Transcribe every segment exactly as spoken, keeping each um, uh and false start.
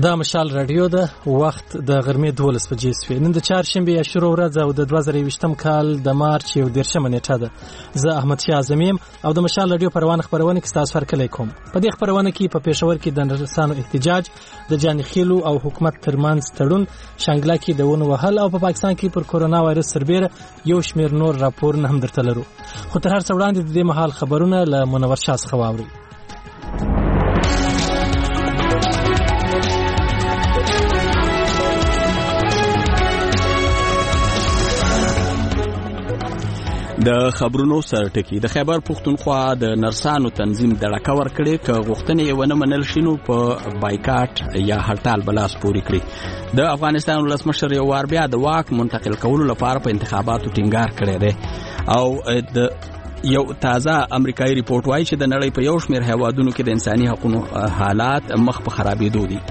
دا مشال رادیو ده وخت د غرمې دولس بجې سوې. نن د چهارشنبې اشوره ورځ او د دوه زره یوویشتم کال د مارچ یو دېرشمه نیټه ده. زه احمد شاه اعظم یم او د مشال رادیو پروانه خپرونه کې ستاسو هرکلی کوم. په دې خپرونه کې په پېښور کې د نرسانو احتجاج، د جانخیلو او حکومت ترمنځ تړون، شانګله کې د ونو وهل او په پاکستان کې پر کورونا وایرس سربېره یو شمېر نور راپورونه هم درته لرو. خو تر هر څه وړاندې د دې مهال خبرونه له منور شاه څخه واورئ. د خبرونو سرټکی د خیبر پښتونخوا د نرسانو تنظیم دړکه ورکړي ک غوښتنې ونه منل شینو په بایکاټ یا هړتال بلاس پوری کړی. د افغانستان ولسمشر یو وار بیا د واک منتقل کولو لپاره په انتخاباتو ټینګار کړی دی او د یو تازه امریکایي ریپورت وایي چې د نړۍ په یو شمېر هیوادونو کې د انساني حقوقو حالات مخ په خرابېدو دي.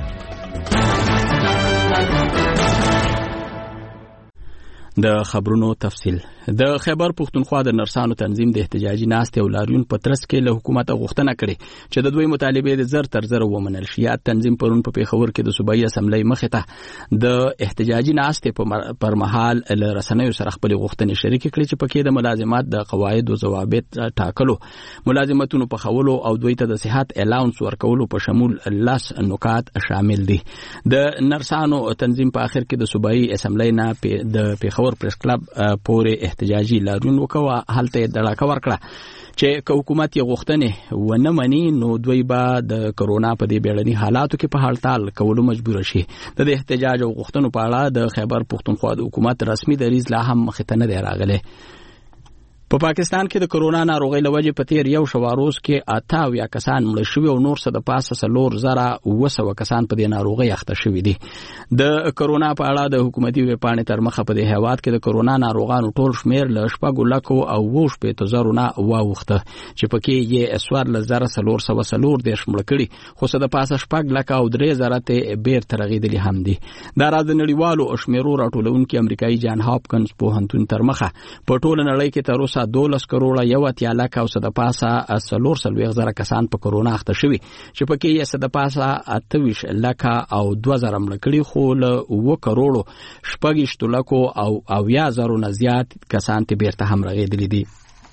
د خبرونو تفصیل. د خیبر پښتونخوا د نرسانو تنظیم د احتجاجي ناستې او لاریون په ترڅ کې له حکومت غوښتنه کړې چې د دوی مطالبې د زر تر زر ومنل شي. یا تنظیم پرون په پیښور کې د صوبایي اسمبلی مخې ته د احتجاجي ناستې پر مهال له رسنیو سره خپل غوښتنې شریک کړې چې پکې د ملازمات د قواعد او ضوابط ټاکلو، ملازمتونو په خولو او دوی ته د صحت الاونس ورکولو په شمول لاس نکات شامل دي. د نرسانو تنظیم په اخر کې د صوبایي اسمبلی نه د پیښور پریس کلب پورې احتجاجي لاریون وکړه. هلته دړکه ورکړه چې که حکومت یې غوښتنې ونه مني نو دوی به د کرونا په دې بیړني حالاتو کې په هړتال کولو مجبور شي. د احتجاج او غوښتنو په اړه د خیبر پښتونخوا د حکومت رسمي دریځ لا هم مخې ته نه دی راغلی. په پاکستان کې د کرونا ناروغۍ له وجې په تیر یو شوه روز کې اته اویا کسان مړه شوي او نور څه د پاسه څلور زره اوه سوه کسان په دې ناروغۍ اخته شوي دي. د کرونا په اړه د حکومتي ویبپاڼې تر مخه په دې هیواد کې د کرونا ناروغانو ټول شمېر له شپږو لکو او اوه شپېتو زرو نه واوښته چې پکې یې څوارلس زره څلور سوه څلور دېرش مړه کړي، خو څه د پاسه شپږ لکه او درې زره ته بېرته رغېدلي هم دي. دا راز د نړیوالو شمېرو راټولونکي امریکایي جان هاپکنز پوهنتون تر مخه په ټوله نړۍ کې تر اوسه دولس کروړه یو اتیا لکه او څه د پاسه څلور څلوېښت زره کسان په کرونا اخته شوي چې پکې یې څه د پاسه اته ویشت لکه او دوه زره مړه کړي، خو له اوه کروړو شپږویشتو لکو او اویا زرو نه زیات کسان ته بیرته هم رغېدلي دي.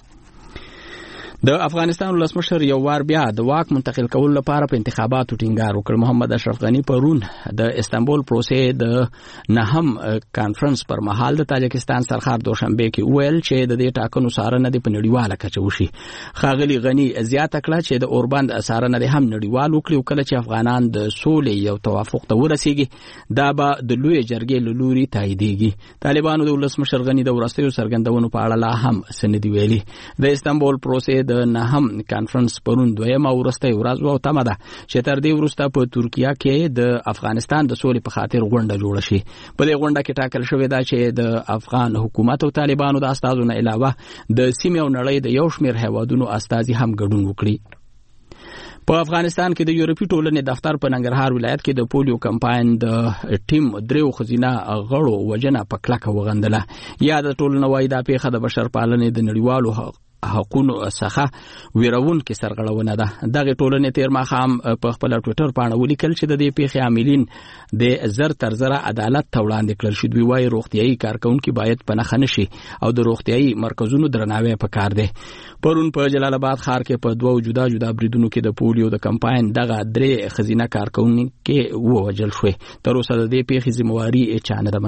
د افغانستان ولسمشر یو وار بیا د واک منتقل کولو لپاره په انتخاباتو ټینګار وکړ. محمد اشرف غني پرون د استانبول پروسې د نهم کانفرنس پر مهال د تاجکستان سرخار دوشنبه کې ویل چې د دې ټاکنو څارنه د په نړیواله کچه وشي. ښاغلي غني زیاته کړه چې د اوربند څارنه د هم نړیوال وکړي او کله چې افغانان د سولې یو توافق ته ورسیږي دا به د لوی جرګې له لوري تاییدېږي. طالبانو د ولسمشر غني د وروستیو څرګندونو په اړه لا هم څه نه دي ویلي. د استانبول پروسې د نهم کانفرنس پرون دویمه وروستۍ ورځ وه او تمه ده چې تر دې وروسته په ترکیه کې د افغانستان د سولې په خاطر غونډه جوړه شي. په دې غونډه کې ټاکل شوې ده چې د افغان حکومت او طالبانو د استازو نه علاوه د سیمې او نړۍ د یو شمېر هیوادونو استازي هم ګډون وکړي. په افغانستان کې د یورپي ټولنې دفتر په ننګرهار ولایت کې د پولیو کمپاین د ټیم دریو ښځینه غړو وژنه په کلکه وغندله. یا د ټولنه وایي دا پیښه د بشرپالنې د نړیوالو حقونو څخه ویرونکې سرغړونه ده. دغه ټولنې تیر ماښام په خپل ټویټر پاڼه ولیکل چې د دې پیښې عاملین د زر تر زره عدالت ته وړاندې کړل شي. دوی وایي روغتیایي کارکونکي باید په نښه نشي او د روغتیایي مرکزونو درناوی پکار دی. پرون په جلال آباد ښار کې په دوه جدا جدا بریدونو کې د پولیو د کمپاین دغه درې ښځینه کارکونکي ووژل شوې. تر اوسه د دې پیښې ذمهواري چا نه ده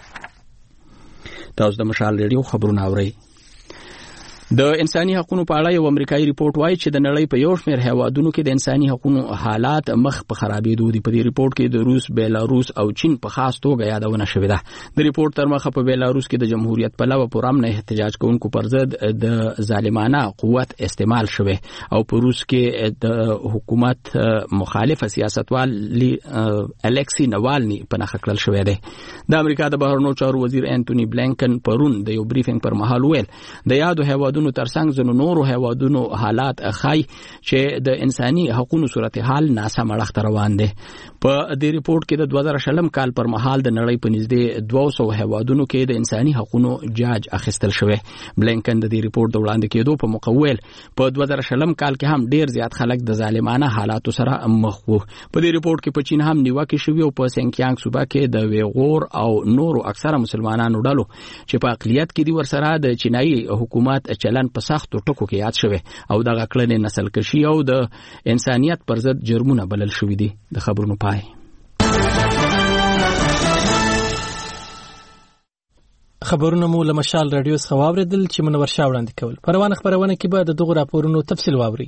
منلې. تاسو د مشال ریډیو خبرونه اورئ. د انساني حقوقو په اړه یو امریکایي ریپورت وایي چې د نړۍ په یو شمېر هیوادونو کې د انساني حقوقو حالات مخ په خرابېدو دي. په دې ریپورت کې د روس، بیلاروس او چین په خاص توګه یادونه شوې ده. د ریپورت تر مخه په بیلاروس کې د جمهوریت پلوه پرامن احتجاج کوونکو پر ضد د ظالمانه قوت استعمال شوی او په روس کې د حکومت مخالف سیاستوال الکسی نوالني په نښه کړل شوی دی. د امریکا د بهرنیو چارو وزیر انټونی بلینکن پرون د یو بریفینګ پر مهال ویل د یادو هیوادونو هیوادونو ترڅنګ ځینو نورو هیوادونو حالات ښایي چې د انساني حقوقو صورتحال ناسم اړخ ته روان دی. په دې ریپورت کې د دوه زره شلم کال پر مهال د نړۍ په نږدې دوه سوه هیوادونو کې د انساني حقوقو جاج اخیستل شوی. بلینکن د دې ریپورت د وړاندې کېدو په مقویل په دوه زره شلم کال کې هم ډیر زیات خلک د ظالمانه حالاتو سره مخ وو. په دې ریپورت کې په چین هم نیوکه شوې او په سینکیانګ صوبه کې د ویغور او نورو اکثره مسلمانانو ډلو چې په اقلیت کې دي ورسره د چینایي حکومت چلن په سختو ټکو کې یاد شوی او دغه کړنې نسل کشي او د انسانیت پر ضد جرمونه بلل شوي دي. د خبرونو پای. خبرونه مو له مشال رادیو څخه واوریدل چې منور شاه وړاندې کول. په روانه خبرونه کې به د دغو راپورونو تفصیل واوري.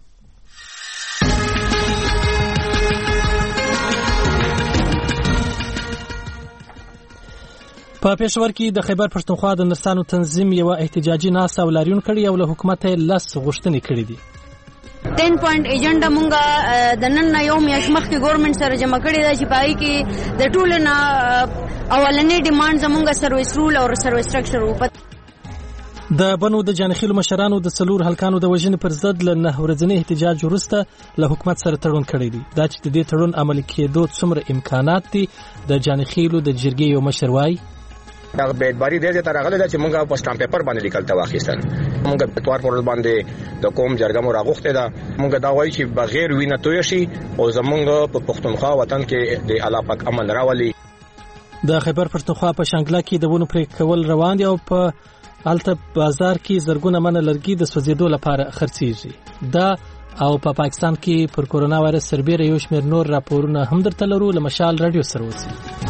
په پېښور کې د خیبر پښتونخوا د نرسانو تنظیم یو احتجاجي ناسته ولاریون کړي او له حکومت لس غوښتنې کړي دي. ټین پوینټ ایجنډا مونږه د نن یو میاشت مخکې ګورنمنت سره جمع کړی دا چې پای کې د ټولو نه اولنې ډیماند زمونږ سرویس رول او سرویس سټرکچر وو. د بنو د جانخیلو مشرانو د څلور هلکانو د وژنې پر ضد له نه ورځني احتجاج وروسته له حکومت سره تړون کړی دی. دا چې د دې تړون عملي کېدو څومره امکانات دي د جانخیلو د جرګې یو مشر وایي. دا به اعتباري دی چې راغلی دا چې مونږه په سټامپ پیپر باندې لیکل تا واخیستل. مونږه په توار پر باندې د قوم جرګه مو راغوښته ده. مونږه دا وایي چې بغیر وینه توی شي او زمونږ په پښتونخوا وطن کې د الله پاک امن راولي. د خیبر پښتونخوا په شانګله کې د ونو پرې کول روان دي او په الته بازار کې زرګونه منه لرګي د سوځېدو لپاره خرڅېږي. دا او په پا پاکستان کې پر کورونا وایرس سربېره یو شمېر نور راپورونه هم درته لرو. له مشال رادیو سره اوسئ.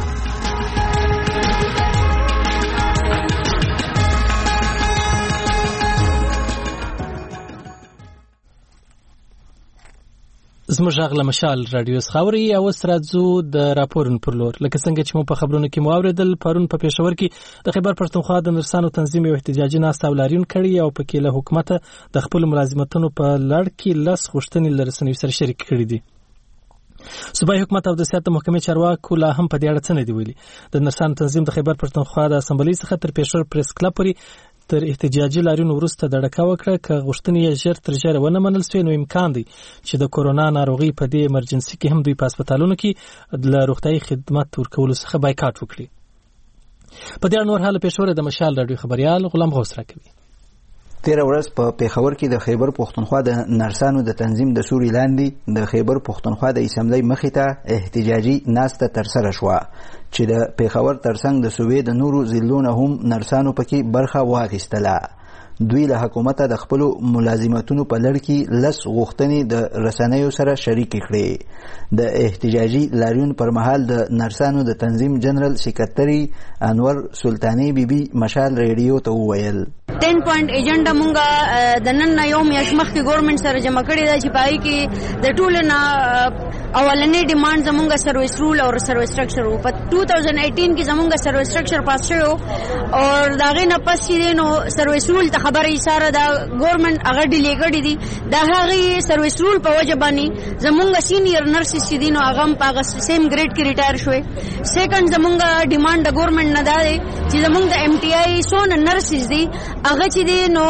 زموږ غږ له مشال رادیو څخه اوري او اوس راځو د راپورونو پر لور. لکه څنګه چې مو په خبرونو کې مو اوریدل، پرون په پېښور کې د خیبر پښتونخوا د نرسانو تنظیم یو احتجاجي ناسته ولاریون کړي او پکې له حکومت د خپل ملازمتونو په لړ کې لس غوښتنې له رسنیو سره شریک کړي دي. صوبایي حکومت او د سیاست محکمې چارواکو لا هم په دې اړه څه نه دي ویلي. د نرسانو تنظیم د خیبر پښتونخوا د اسمبلۍ څخه تر پېښور پریس کلب پورې تر احتجاجي لاریون وروسته د ډکا وکړه که غوښتنې یې ژر تر ژره ونه منل سوې نو امکان دی چې د کورونا ناروغي په دې ایمرجنسي کې هم دوی په هسپتالونو کې له روغتیايي خدمت ورکولو څخه بایکاټ وکړي. په دې اړه نور حال پېښور د مشال راډیو خبريال غلام غوث راکوي. تیره ورځ په پیښور کې د خیبر پښتونخوا د نرسانو د تنظیم د سوري لاندې د خیبر پښتونخوا د اسمبلی مخې ته احتجاجي ناسته ترسره شوه چې د پیښور ترڅنګ د صوبې د نورو ضلعونو هم نرسانو پکې برخه واخیستله. دوی له حکومته د خپلو ملازمتونو په لړ کې لس غوښتنې د رسنیو سره شریکې کړې. د احتجاجي لاریون پر مهال د نرسانو د تنظیم جنرال سکرټري انور سلطاني بیبي مشال ریډیو ته وویل ټین پوینټ ایجنډا مونږه د نن یو میاشت مخکې ګورنمنت سره جمع کړی دا چې پای کې د ټولو نه اولنې ډیماند زمونږ سرویس رول او سرویس سټرکچر وو. په ټو تھاؤزنډ ایټین کې زمونږ سرویس سټرکچر پاس شوی او د هغې نه پس چې دی نو سرویس رول ته خبره یې ساره دا ګورنمنټ هغه ډیلې کړي دي. د هغې سرویس رول په وجه باندې زمونږ سینیر نرسز چې دي نو هغه هم په هغه سیم ګریډ کې ریټایر شوی. سیکنډ زمونږ ډیماند د ګورنمنټ نه دا دی چې زمونږ د ایم ټي آی څونه نرسز دي هغه چې دی نو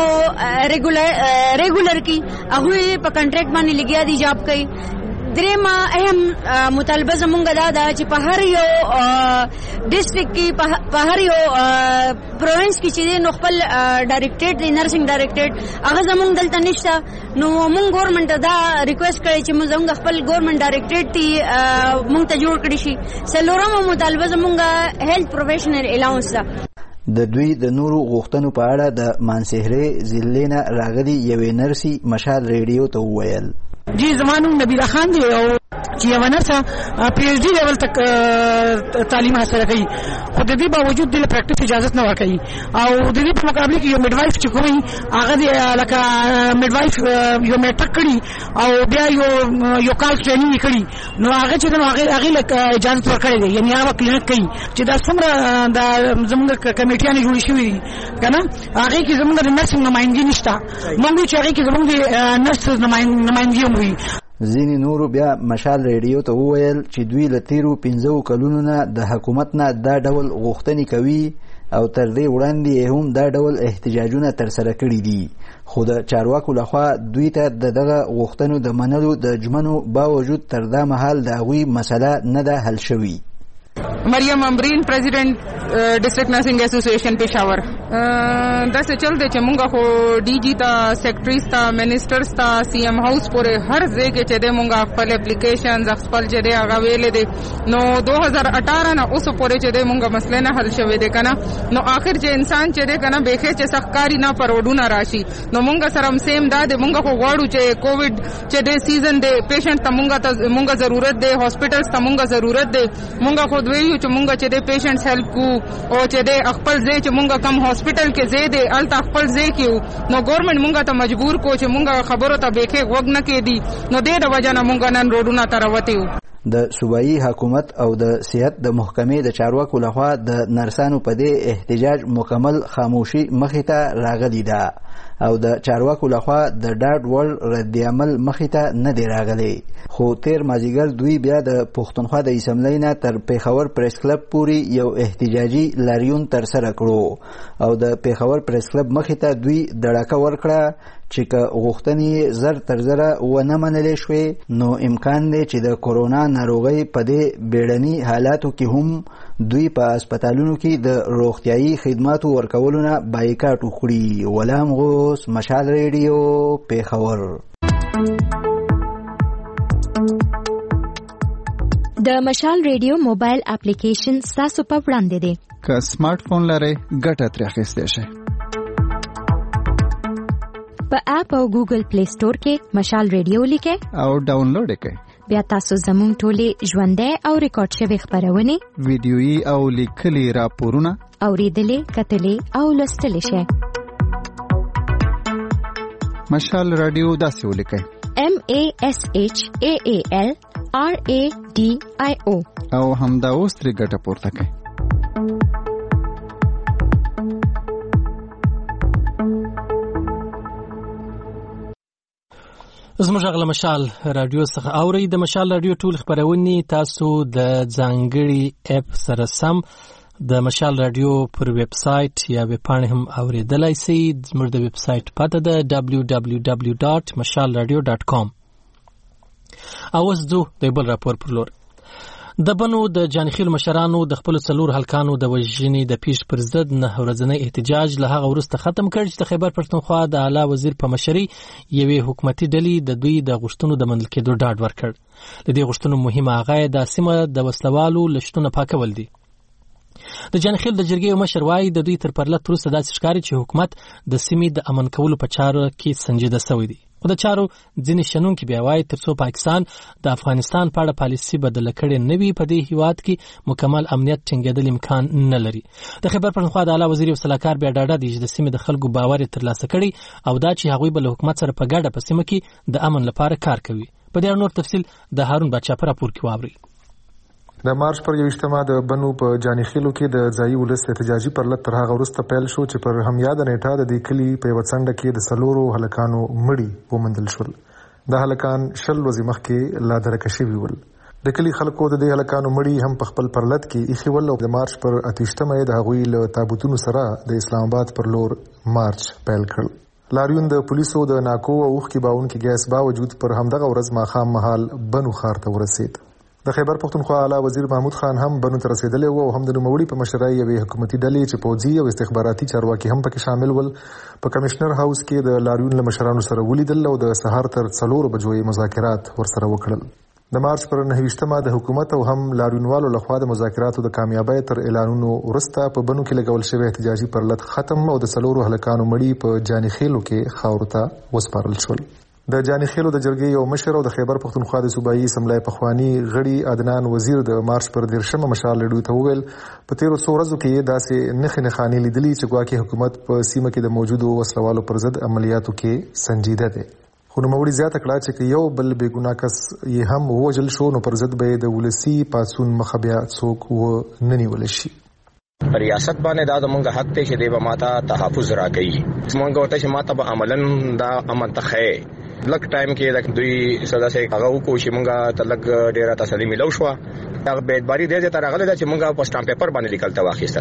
ریګولر کې هغوی په کنټریکټ باندې لګیا دي جاب کوي. درېیمه اهم مطالبه زمونږ دا ده چې په هر یو ډسټرکټ کې په هر یو پروینس کې چې دی نو خپل ډایرکټریټ دی نرسنګ ډایرکټریټ هغه زمونږ دلته نشته. نو مونږ ګورنمنټ ته دا ریکویسټ کړی چې زمونږ خپل ګورنمنټ ډایرکټریټ دی مونږ ته جوړ کړی شي. څلورمه مطالبه زمونږ هیلث پروفیشنل الاونس ده. د دوی د نورو غوښتنو په اړه د مانسهرې ضلع نه راغلي یوې نرسي مشال ریډیو ته وویل جی زمانو نبیله خان دی او چې یو نرسه پی ایچ ډي لیول تک تعلیم حاصله کوي خو د دې باوجود د پریکټس اجازه نه ورکوي او د دې په مقابله کې یو میډوایف چې کوي هغه د لکه میډوایف یو میټرک کړي او بیا یو یو کال ټریننګ کړي نو هغه چې نو هغه هغه اجازه ورکړي دي یعنی هغه کلینیک کوي چې دا څومره د زموږ کمیټیانه جوړ شوې دي کنه هغه کې زموږ د نرسنګ نمائندګي نشته موږ چې هغه کې زموږ د نرس نمائندګي وي. ځینې نورو بیا مشال ریډیو ته وویل چې دوی له تیرو پنځو کلونو نه د حکومت نه دا ډول غوښتنې کوي او تر دې وړاندې هم دا ډول احتجاجونه ترسره کړي دي، خو د چارواکو لخوا دوی ته د دغه غوښتنو د منلو د ژمنو باوجود تر دا مهال د هغوی مسله نه ده حل شوې. مریم امبرین پریزیډنټ ډسټریکټ نرسنګ اسوسییشن پېښور. دا څه چل دی چې مونږ خو ډي جي ته، سیکرټریز ته، منسټرز ته، سی ایم هاوس پورې هر ځای کې چې دی مونږ خپل اپلیکیشنز خپل چې دی هغه ویلې دی. نو دو هزار اٹھارہ نه اوس پورې چې دی مونږ مسله نه حل شوې دی کنه. نو آخر چې انسان چې دی کنه بېخي چې سختکاري نه پروډونه راشي. نو مونږ سره هم سیم دا دی، مونږ خو غواړو چې کووډ چې دی سیزن دی پیشنټ ته مونږ ته مونږ ضرورت دی، هاسپټلز ته مونږ ضرورت دی. مونږ خو دوی چې مونږ چې د پیشنټس هیلپ کو او چې د خپل ځای چې مونږ کم هاسپټل کې ځای دی الته خپل ځای کې نو ګورنمنت مونږ ته مجبور کو چې مونږ خبرو ته بیخي وګ نه کېدی. نو د دې وجه نه مونږ نن روډونه ته راوتي یو. د صوبایي حکومت او د صحت د محکمې د چارواکو لخوا د نرسانو په دې احتجاج مکمل خاموشي مخې ته راغلی ده او د چارواکو لخوا د ډاډ وړ رد عمل مخې ته نه دی راغلی. خو تیر مازدیګر دوی بیا د پښتونخوا د اسمبلی نه تر پیښور پریس کلب پورې یو احتجاجي لاریون ترسره کړو او د پیښور پریس کلب مخې ته دوی دړکه ورکړه چې که غوښتنې زر تر زره ونه منلې شوې نو امکان دی چې د کورونا ناروغۍ په دې بیړني حالاتو کې هم دوی په هسپتالونو کې د روغتیایي خدماتو ورکولو نه بایکاټ وکړي. غلام غوث، مشال ریډیو، پیښور. د مشال ریډیو موبایل اپلیکیشن ستاسو په وړاندې دی. که سمارټ فون لرئ ګټه ترې اخیستی شئ. په اپ او ګوګل پلی سٹور کې مشال ریډیو لیکئ او ډاونلوډ یې کړئ. بیا تاسو زموږ ټولې ژوندۍ او ریکارډ شوې خپرونې، ویډیويي او لیکلي راپورونه اورېدلې، کتلې او لوستلی شئ. مشال رادیو داسې ولیکئ: M A S H A A L R A D I O او همدا اوس ترې ګټه پورته کړئ. زموږ غل مشال رادیو څخه اوري. د مشال رادیو ټول خبرونه تاسو د ځانګړي اپ سره سم د مشال رادیو پر ویب سټ یا ویب پاڼه هم اوریدلای شئ. زموږ د ویب سټ پته ده دبلیو دبلیو دبلیو ډاټ مشال رادیو ډاټ کام. اوس ځو د بل راپور پر لور. د بنو د جانخیل مشرانو د خپل څلور هلکانو د وژنې د پیش پر ضد نه ورځنی احتجاج له هغه وروسته ختم کړ چې د خیبر پښتونخوا د اعلی وزیر په مشرۍ یوې حکومتي ډلې د دوی د غوښتنو د منل کېدو ډاډ ورکړ. د دې غوښتنو مهمه هغه د سیمه د وسلوالو لشتونه پاکول دي. د جانخیل د جرګې مشر وايي د دوی تر پرلط وروسته داسې ښکاري چې حکومت د سیمې د امن کولو په چارو کې سنجیده شوی دی. خو د چارو ځینې شنونکي بیا وایي تر څو پاکستان د افغانستان په اړه پالیسي بدله کړې نه وي په دې هیواد کې مکمل امنیت ټینګېدل امکان نه لري. د خیبر پښتونخوا د اعلی وزیر یو سلاکار بیا ډاډه دی چې د سیمې د خلکو باور یې ترلاسه کړي او دا چې هغوی به له حکومت سره په ګډه په سیمه کې د امن لپاره کار کوي. په دې اړه نور تفصیل د هارون بادشاه په راپور کې واورئ. د مارچ پر یو اجتماع د بنو په جانخیلو کې د ځایي ولس احتجاجي پرلط تر هغه وروسته پیل شو چې پر همیاده نیټه د دې کلي په یوه څنډه کې د څلورو هلکانو مړي وموندل شول. دا هلکان شل ورځې مخکې لا درکه شوي ول. د کلي خلکو د دې هلکانو مړي هم په خپل پرلط کې ایښي ول او د مارچ پر اتیشتمه یې د هغوی له تابوتونو سره د اسلام آباد پر لور مارچ پیل کړ. لاریون د پولیسو د ناکو او اوښکې باونکي ګیس باوجود پر همدغه ورځ ماښام مهال بنو ښار ته ورسېد. د خیبر پښتونخوا اعلی وزیر محمود خان هم بنو ته رسېدلی و او هم د نوموړي په مشرۍ یوې حکومتي ډلې چې پوځي او استخباراتي چارواکي هم پکې شامل ول په کمشنر هاوس کې د لاریون له مشرانو سره ولیدل او د سهار تر څلورو بجو یې مذاکرات ورسره وکړل. د مارچ پر نهه ویشتمه د حکومت او هم لاریونوالو لخوا د مذاکراتو د کامیابۍ تر اعلانونو وروسته په بنو کې لګول شوی احتجاجي پرلط ختم او د څلورو هلکانو مړي په جانخیلو کې خاورو ته وسپارل شول. د جانخیلو د جرګې یو مشر او د خیبر پښتونخوا د صوبایي اسمبلی پخوانی غړي عدنان وزیر د مارچ پر دیرشمه مشال ریډیو ته وویل په تیرو څو ورځو کې داسې نښې نښانې لیدلي چې ګواکې حکومت په سیمه کې د موجودو وسلوالو پر ضد عملیاتو کې سنجیده دی. خو نوموړي زیاته کړه چې که یو بل بې ګناه کس یې هم ووژل شو نو پر ضد به یې د ولسي پاڅون مخه بیا څوک ونه نیولی شي. ریاست باندې دا زمونږ حق دی چې دی به ماته تحفظ راکوي. زمونږ ورته چې ماته به عملاً دا امن ته ښیي. لږ ټایم کې د دوی سره داسې هغه وکړو چې مونږ ته لږ ډېره تسلي میلو شوه. هغه بېدباري دې ځای ته راغلی ده چې مونږ په سټامپ پیپر باندې لیکل ته واخیستل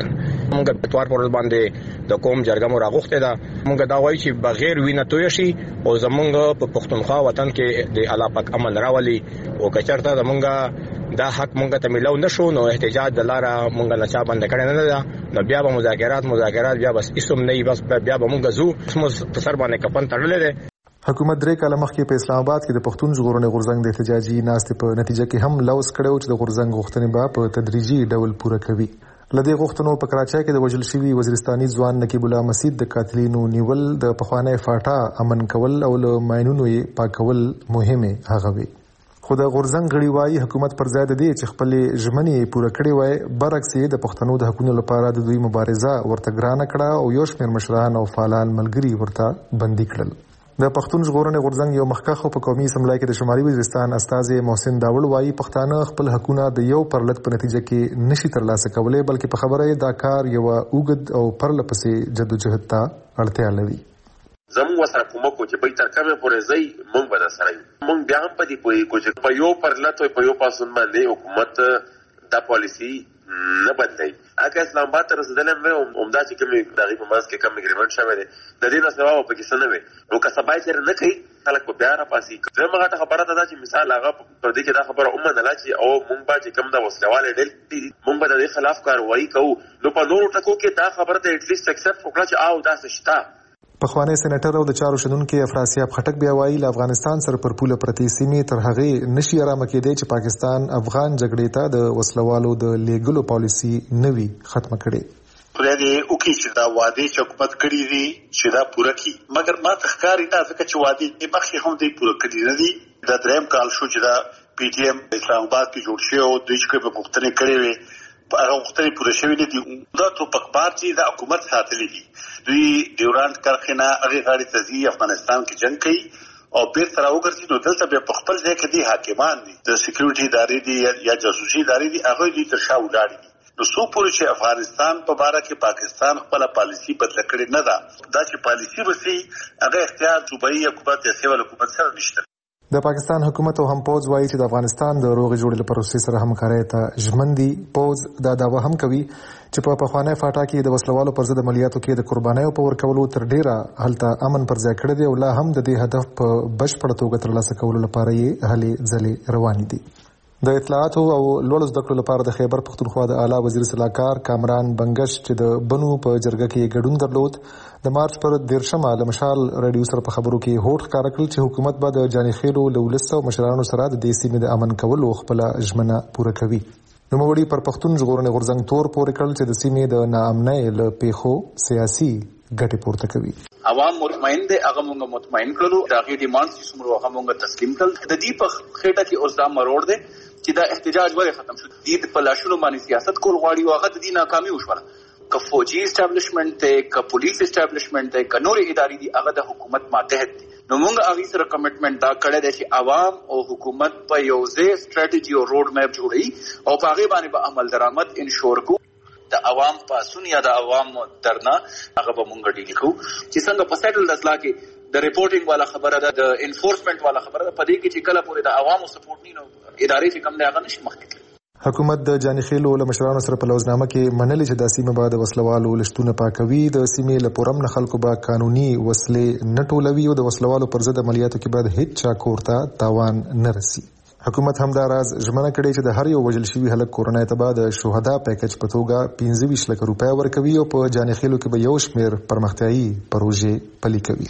موږ په اتوار پر باندې د قوم جرګه مو راغوښته ده. موږ دا وایو چې بغیر وینه توی شي او زمونږ په پښتونخوا وطن کې د الله پاک امن راولي او کچرته زمونږ دا حق مونږ ته ملو نشو نو احتجاج د لاره مونږ نه چا باندې کړی نه ده. نو بیا به مذاکرات مذاکرات بیا بس اسم نه بس بیا به مونږ زو په سر باندې کپن تړلې ده. حکومت درې کاله مخکې په اسلام آباد کې د پښتون ژغورنې غورځنګ د احتجاجي ناستې په نتیجه کې هم لوث کړو چې د غورځنګ غوښتنې به په تدریجي ډول پوره کوي. لدې غوښتنو په کراچۍ کې د وژل شوي وزیرستاني ځوان نقیب الله مسعود د قاتلینو نیول د پخوانی فاټا امن کول او له ماینونو یې پاکول مهمه هغه وي. خو د غورځنګ غړي وايي حکومت پر ځای د دې چې خپل ژمنې پوره کړې وای برعکس یې د پښتنو د حقوقو لپاره د دوی مبارزه ورته ګرانه کړه او یو شمېر مشران او فعالان ملګري ورته بندي کړل. د پښتون ژغورنې غورځنګ یو مخکخ په قومي اسمبلی کې د شمالي وزیرستان استاذ محسن داوړ وايي پښتانه خپل حقوقونه د یو پرلط په نتیجه کې نشي ترلاسه کولای بلکې په خبره دا کار یو اوږد او پرلپسې جدوجہد ته اړتیا لري. زموږ سره کومه کو چې به تر کومه پورې ځي مونږ به دا سره مونږ بیا هم پدې کوی کو چې په یو پرلط او په یو پاسون باندې حکومت دا پالیسی نه بدلای. اګه اسلام آباد ته رسیدلم مې عمدا چې کومې دغه په ماس کې کوم اګریمنت شوی دی د دې نه سبا په کې څه نه وي نو که سبا چې نه کوي خلک په بیا را پاسي. زموږ ته خبره ده چې مثال هغه په دې کې دا خبره اومه نه لاچي او مونږ به چې کوم دا وسلواله ډېر مونږ به د خلاف کاروایی کوو نو په نورو ټکو کې دا خبره ته اټ لیست اکسپټ وکړه چې او دا څه شته. پخوانی سېنیټر او د چارو شنونکو افراسیاب خټک بیا وایي له افغانستان سره پر پوله پرتی سیمې تر هغه نشي آرام کېدی چې پاکستان افغان جګړې ته د وسلوالو د لیګلو پالیسی نوي ختم کړي. خدای دې وکړي چې دا وعده چې حکومت کړی دي چې دا پوره کړي مګر ما تخکاری نه ځکه چې وعده یې مخکې هم دې پوره کړی نه دي. دا دریم کال شو چې دا پی ټی ایم اسلام آباد کې جوړ شو او دوی چې په غوښتنې کړې وي هغه غوښتنې پوره شوې نه دي. دا ټوپکبار چې د حکومت ساتلي دي دوی ډیورانډ کرخنه هغه غاړي ته ځي افغانستان کې جنگ کوي او بیرته راوګرځي نو دلته به په خپل ځای کې دي حاکمان دي د سکیورټي ادارې دي یا جاسوسي ادارې دي هغه دي تر شا ولاړ دي. نو سو پورې چې افغانستان په باره کې پاکستان خپل پالیسی بدل کړي نه ده دا چې پالیسی وسی هغه اختیار صوبایي حکومت د سیول حکومت سره نشته. د پاکستان حکومت او هم پوز وايي چې د افغانستان د روغ جوړې پروسې سره همکارۍ ته ژمن دي. پوز دا داوا هم کوي چې په پخوانی فاټا کې د وسلوالو پر ضد عملیاتو کې د قربانیو په ورکولو تر ډیره هلته امن پر ځای کړی دی او لا هم د دې هدف په بشپړه توګه ترلاسه کولو لپاره یې هلې ځلې روانې دي. د اطلاعاتو او لوړو زده کړو لپاره د خیبر پښتونخوا د اعلی وزیر صلاحکار کامران بنگش چې د بنو په جرګه کې ګډون درلود د مارچ پر دیرشمه له مشال رادیو سره په خبرو کې هوډ ښکاره کړل چې حکومت به د جاني خیلو له ولس او مشرانو سره د دې سیمې د امن کولو خپل ژمنه پوره کوي. نوموړي پر پښتون ژغورنې غورځنګ تور پورې کړل چې د سیمې د ناامنۍ له پیښو سیاسي ګټې پورته کوي. عوام مطمئن دي هغه موږ مطمئن کړو دا غي ډیمانډ چې څومره هغه موږ تسلیم کړل د دې په خېټه کې اوس دا مروړ دي چې دا احتجاج ولې ختم شو. دې په لاشونو باندې سیاست کول غواړي او هغه د دې ناکامي وشوله. که فوجي اسټابلیشمنت ته که پولیس اسټابلیشمنت ته که نور ادارې دي هغه د حکومت ماتحت دي. نو موږ هغه سره کمټمنټ دا کړی دی چې عوام او حکومت په یو ځای سټریټجی او روډ میپ جوړي او په هغه باندې به عمل درآمد انشور کو. د عوام پاسون یا د عوام درنا هغه به مونږ ډیل کوو چې څنګه په سیټل د اصلاح کې د ریپورټینګ والا خبره ده د انفورسمنت والا خبره ده په دې کې چې کله پورې د عوامو سپورټ نه نو ادارې چې کم دی هغه نشي مخکې. حکومت د جاني خیلو له مشرانو سره په لوزنامه کې منلي چې د سیمه بعد وسلوالو لشتونه پاکوي د سیمې له پورم نه خلکو به قانوني وسلې نه ټولوي او د وسلوالو پر ضد عملیاتو کې بعد هیڅ چا کورته تاوان نه رسي. حکومت هم دا راز ژمنه کړې چې د هر یو وژل شوي هلک کورنۍ ته به د شهدا پیکج په توګه پنځه ویشت لکه روپۍ ورکوي او په جاني خیلو کې به یو شمېر پرمختیایي پروژې پلي کوي.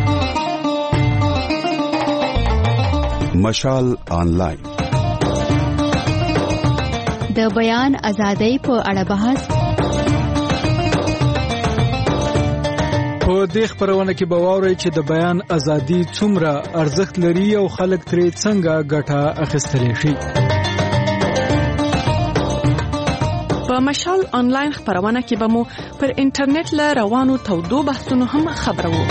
مشال آنلاین د بیان ازادۍ په اړه بحث. په دې خبرونه کې به واورئ چې د بیان ازادي څومره ارزښت لري او خلک ترې څنګه ګټه اخیستلی شي. په مشال آنلاین خبرونه کې به مو پر انټرنیټ له روانو تودو بحثونو هم خبرو.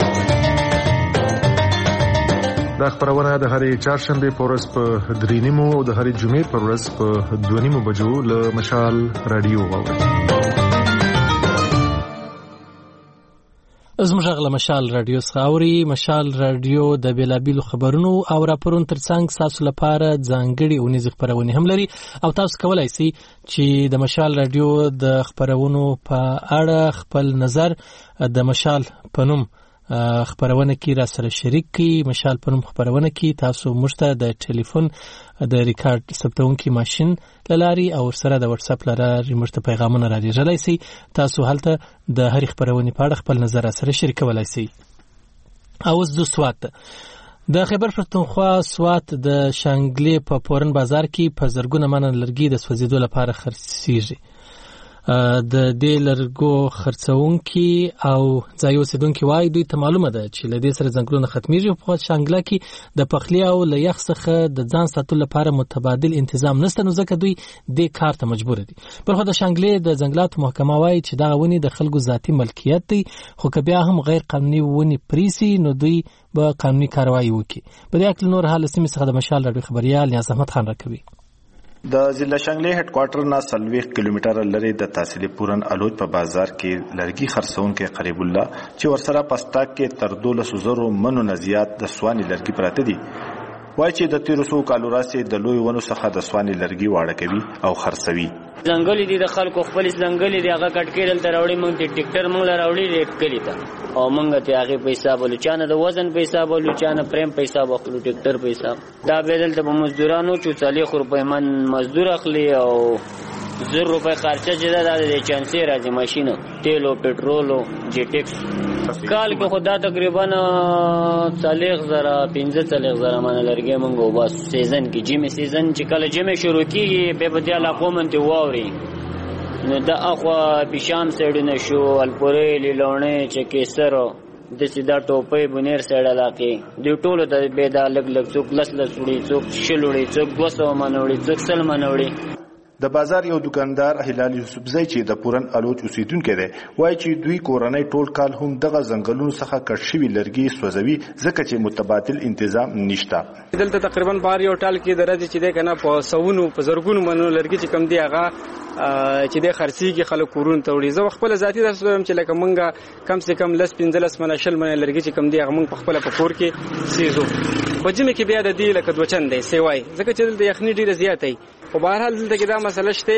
دا خبرونه د هرې چهارشنبه په ورځ په درې نیمو او د هرې جمعې په ورځ په دوه نیمو بجو له مشال رادیو واورئ. زموږ غږ له مشال رادیو څخه اوري. مشال رادیو د بیلابیلو خبرونو او راپورونو ترڅنګ تاسو لپاره ځانګړي اونیزې خپرونې هم لري او تاسو کولای شئ چې د مشال رادیو د خپرونو په اړه خپل نظر د مشال په نوم خبرونه کې را سره شریک کی. مشال په نوم خبرونه کې تاسو موږ ته د ټلیفون د ریکارډ ثبتونکي ماشين لاري او سره د واتس اپ لاري موږ ته پیغامونه را لېږلای شئ. تاسو هلته د هر خبرونه په اړه خپل نظر سره شریکولای شئ. او د سوات د خیبر پښتونخوا سوات د شانګلې په پورن بازار کې په زرګونه من لرګي د سوځیدو لپاره خرڅیږي. د دې لرګو خرڅونکي او ځای اوسیدونکي وایي دوی ته معلومه ده چې له دې سره ځنګلونه ختمیږي په شانګله کې د پخلي او له یخ څخه د ځان ساتلو لپاره متبادل تنظیم نشته، نو ځکه دوی دې کار ته مجبور دي. بل خو د شانګلې د ځنګلاتو محکمه وایي چې دا ونی د خلکو ذاتی ملکیت دی، خو که بیا هم غیر قانوني ونی پریسي نو دوی به قانوني کاروایی وکړي. په دې اړه نور حال سیمې څخه د مشال راډیو خبريال نیاز احمد خان راکوي. د ضلع شانګلې هډ کوارټر نه سلويخ کیلومتره لري د تحصیل پورن الوج په بازار کې لرګي خرڅون کې قریب الله چې ورسره پستاک کې تر دولس زرو منو نه زیات د سواني لرګي پراته دي. وایي چې د تیرو سو کالو راسي د لوی ونو څخه د سواني لرګي واړه کوي او خرڅوي. ځنګلې دي د خلکو خپل ځنګلې دي هغه کټ کېدل تر راوړي مونږ ته ټیکټر مونږ راوړي ریټ کړی تا او مونږ ته هغه پیسې بولو چانه د وزن پیسې بولو چانه پریم پیسې بولو ټیکټر پیسې دا بدل ته مزدورانو چې چالیس روپۍ من مزدور اخلي او زر روپۍ خرچه جدا د چانسي راځي ماشینو تیلو پټرولو جی ټیکس کال کې خدا تقریبا چالیس زره پنځه چالیس زره من لرګي مونږ بس سیزن کې جیمه سیزن چې کله جیمه شروع کیږي په بدیا لا قومنت واوري نو دا اخوا بشام سړی نشو الپورې لیلونه چې کیسرو د سیدا ټوپې بنیر سړی علاقې دی ټولو ته به دا لګ لګ څوک لس لس وړي څوک شلوړي څوک دو سوه منوړي څوک سل منوړي. د بازار یو دکاندار هلال یوسفزئی چې د پورن الوج اوسیدونکو دی وایي چې دوی کورنۍ ټول کال هم دغه ځنګلونو څخه کټ شوي لرګي سوځوي ځکه چې متبادل تنظیم نشته. دلته تقریبا بار یو ټال کې درځي چې د کنه په سونو په زرګونو منو لرګي چې کم دی هغه چې د خرڅي کې خلک کورون ته وړي. زه خپل ذاتی درس وایم چې لکه مونږه کم سه کم لس پنځلس منشل من لرګي چې کم دی هغه مونږ په خپل په کور کې سیزو بجمه کې بیا د دې لکه دوچن دی سیوای ځکه چې دلته یخني ډیره زیاته وي. په بهر حال دلته کې دا مسله شته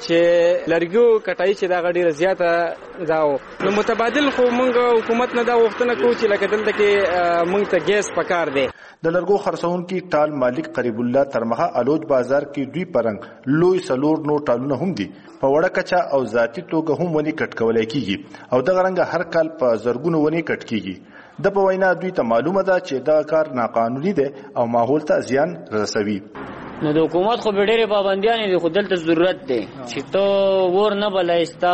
چې لرګو کټای چې دا غډیره زیاته داو نو متبادل خو مونږ حکومت نه دا وختونه کو چې لکه دلته کې مونږ ته ګیس پکار دی. د لرګو خرڅون کې ټال مالک قریب الله ترمخه الوج بازار کې دوی پرنګ لوی سلور نو ټالونه هم دي په وړه کچا او ذاتی توګه هم ونی کټ کولای کیږي او د غرنګ هر کال په زرګونو ونی کټ کیږي. د په وینا دوی ته معلومه ده چې دا کار ناقانوني دی او ماحول ته زیان رسوي. نو د حکومت خو ډېرې پابندیاں دي خو دلته ضرورت دی چې ته ور نه بلایستا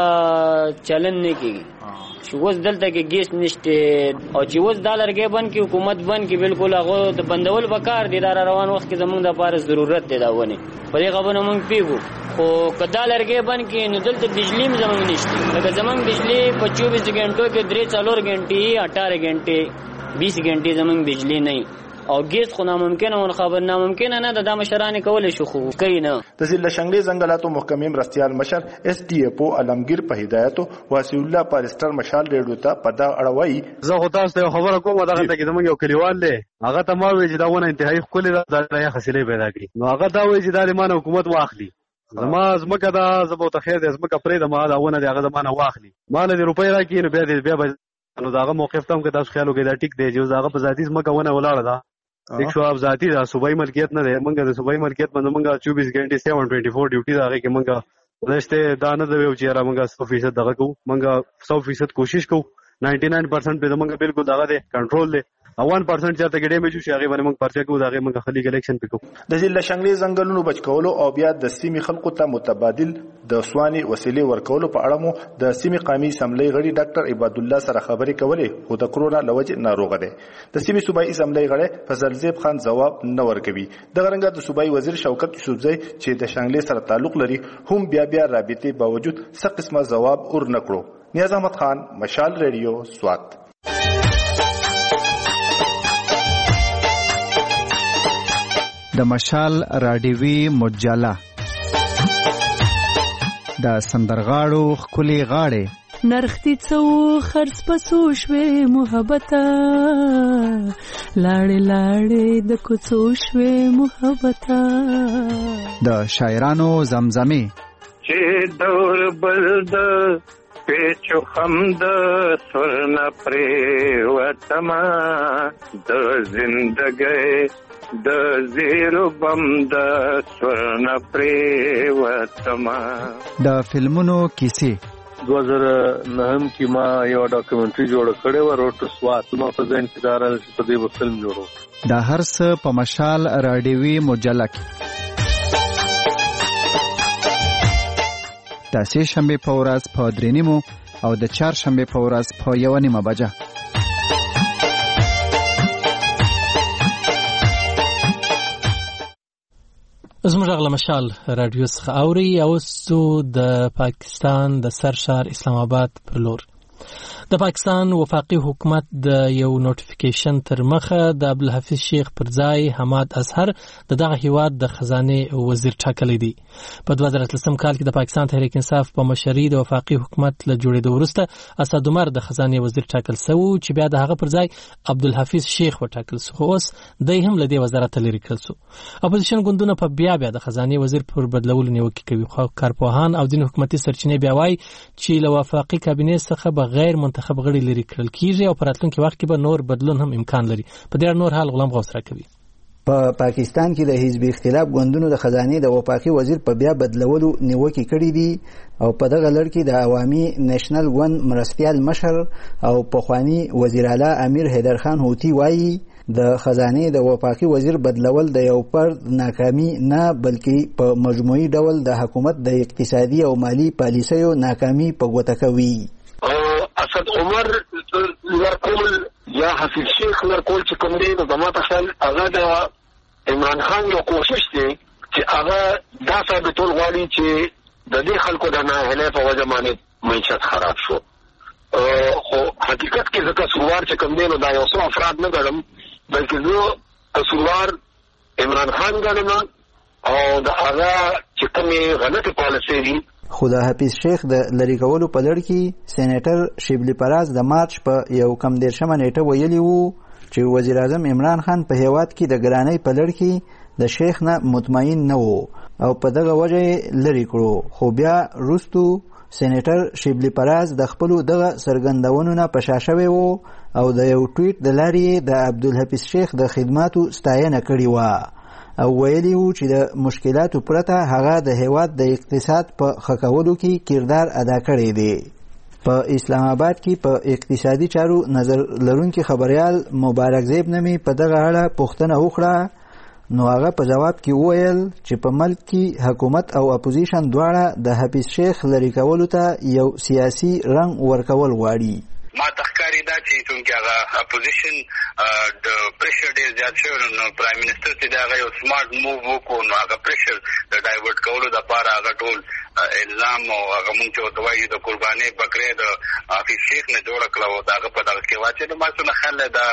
چلن نه کیږي چې وز دلته کې ګیس نشته او چې وز دا لرګي بن کې حکومت بن کې بالکل هغه د بندول وکړ دي دا روان وخت کې زمونږ د لپاره ضرورت دی دا ونه په دې غوونه مونږ پیګو خو کدا لرګي بن کې نو دلته بجلی هم زمونږ نشته لکه زمونږ بجلی په چوبیس غنټو کې درې څلور غنټې اٹھارہ غنټې بیس غنټې زمونږ بجلی نه او ګیس خو ناممکنه او خبر ناممکنه نه د مشران کول شو خو کوي نه. د ضلع شانګلې ځنګلاتو محکمې مرستيال مشر اس ډي اف او علمگیر په هدایت واسع الله پارستر مشال ریډیو ته پدا اړوي. زه خو تاسو ته خبره کوم دا ته کې زموږ یو کلیوال دی هغه ته ما وی چې دا ونه انتهایی خولي دا د خسلې پیدا کړي نو هغه دا وی چې د مان حکومت واخلي زما زمکه دا زبو ته خیر د زمکه پرې د ما دا ونه د هغه زمانه واخلي مال د روپۍ راکې نو بیا د بیا نو داغه موقف ته هم که تاسو خیال وکړئ دا ټیک دی چې هغه په ذاتی زمکه ونه ولاړه ده ایک شو اب ذاتی دا صوبائی ملکیت نه ده منګه د صوبائی ملکیت باندې منګه چوبیس غنټې سیون ټوئنټي فور ډیوټي دا هغه کې منګه رشته دا نه دی چې را منګه سو فیصد دغه کو منګه سو فیصد کوشش کو نائنٹی نائن پرسنٹ په منګه بالکل دغه دی کنټرول دی او ون پرسنٹ چاته کې ډیمیج شي هغه باندې موږ پرچا کوو دغه موږ خلی کلیکشن پکو. د ضلع شانګلې ځنګلونو بچ کولو او بیا د سیمې خلکو ته متبادل د سواني وسیلې ورکولو په اړه مو د سیمې قومي اسمبلی غړي ډاکټر عباد الله سره خبرې کولې خو د کرونا لوجه ناروغه ده. د سیمې صوبایي اسمبلی غړي فضل زیب خان جواب نه ورکوي. د غرنګ د صوبایي وزیر شوکت یوسفزئی چې د شانګلې سره تعلق لري هم بیا بیا رابطې باوجود څه قسمه جواب ور نکړو. نیاز احمد خان مشال ریډیو سوات. د مشال راډیوي مجله د سندرغاړو خولي غاړې نرختی څو خرڅ پسو شوې محبته لاړې لاړې د کوڅو شوې محبته. د شاعرانو زمزمې چې دور بل د پیچو خم د سرن پریوتما د زندګۍ د زیرو بم د سرن پریوتما. د فلمونو کیسې دو هزار نهم کې ما یو ډاکومنټري جوړ کړې و روټ ټو سوات. ما په ځین کې دار په دې فلم جوړو. د هر څه په مشال راډیوي مجله کې د سې شنبې په ورځ په درې نیمو او د چهار شنبې په ورځ په یو نیمه بجه. زموږ غږ له مشال راډیو څخه اوري. اوس د پاکستان د سرشار اسلام آباد پر لور. د پاکستان وفاقي حکومت د یو نوټیفیکیشن تر مخه د عبدالحفیظ شیخ پر ځای حماد اظهر د دغه هیواد د خزانه وزیر ټاکلی دی. په دوه زره اتلسم کال کې د پاکستان تحریک انصاف په مشرۍ د وفاقي حکومت له جوړېدو وروسته اسد عمر د خزانه وزیر ټاکل شو چې بیا د هغه پر ځای عبدالحفیظ شیخ وټاکل شو. خو اوس دی هم له دې وزارت لرې کړل شو. اپوزیشن ګوندونه په بیا بیا د خزانه وزیر پر بدلولو نیوکه کوي. خو کارپوهان او ځینې حکومتي سرچینې بیا وایي چې له وفاقي کابینې څخه بغیر منتخب غړي لري کړل کیږي او په راتلونکي وخت کې به نور بدلون هم امکان لري. په دې اړه نور حال غلام غوث راکوي. په پاکستان کې د حزب اختلاف ګوندونو د خزانه د وفاقي وزیر په بیا بدلولو نیوکه کړې دي او په دغه لړ کې د عوامي نېشنل ګوند مرستيال مشر او پخوانی وزیر اعلی امیر حیدر خان هوتی وایي د خزانه د وفاقي وزیر بدلول د یو فرد ناکامي نه بلکې په مجموعي ډول د حکومت د اقتصادي او مالی پالیسیو ناکامي په ګوته کوي. اسد عمر لرکول یا حفیظ شیخ لرکول چې کوم دی نو زما په خیال هغه د عمران خان یو کوشش دی چې هغه دا ثابتول غواړي چې د دې خلکو د نااهلۍ په وجه باندې معیشت خراب شو. خو حقیقت کې ځکه سوار چې کوم دی نو دا یو څو افراد نه ګڼم بلکې زه سوار عمران خان ګڼم او د هغه چې کومې غلطې پالیسۍ دي. خو د حفیظ شیخ د لری کولو په لړ کې سېنیټر شبلی پراز د مارچ په یو کم دیرشمه نیټه ویلي وو چې وزیر اعظم عمران خان په هیواد کې د ګرانۍ په لړ کې د شیخ نه مطمئن نه وو او په دغه وجه لری کړو. خو بیا وروستو سېنیټر شبلی پراز د خپل دغه سرګندونو نه پشاشوي وو او د یو ټویټ د لارې د عبدالحفیظ شیخ د خدماتو ستاینه کړې و او ویلي وو چې د مشکلاتو پرته هغه د هیواد د اقتصاد په ښه کولو کې کردار ادا کړی دی. په اسلام آباد کې په اقتصادي چارو نظر لرونکي خبريال مبارک زیب نمی په دغه اړه پوښتنه وکړه نو هغه په جواب کې وویل چې په ملک کې حکومت او اپوزیشن دواړه د حفیظ شیخ لری کولو ته یو سیاسي رنګ ورکول غواړي. ما تخکاری دا چې څنګه هغه اپوزیشن د پریشر ډیر زیات شو نو پرایم منسٹر چې دا یو سمارټ موو وکړو نو هغه پریشر د ډایورټ کولو د لپاره هغه ټول الزام او هغه مونږ چې وایي د قرباني بکرې د حفیظ شیخ نه جوړ کړو دا هغه په دغه کې واچې نو ما څنګه خل دا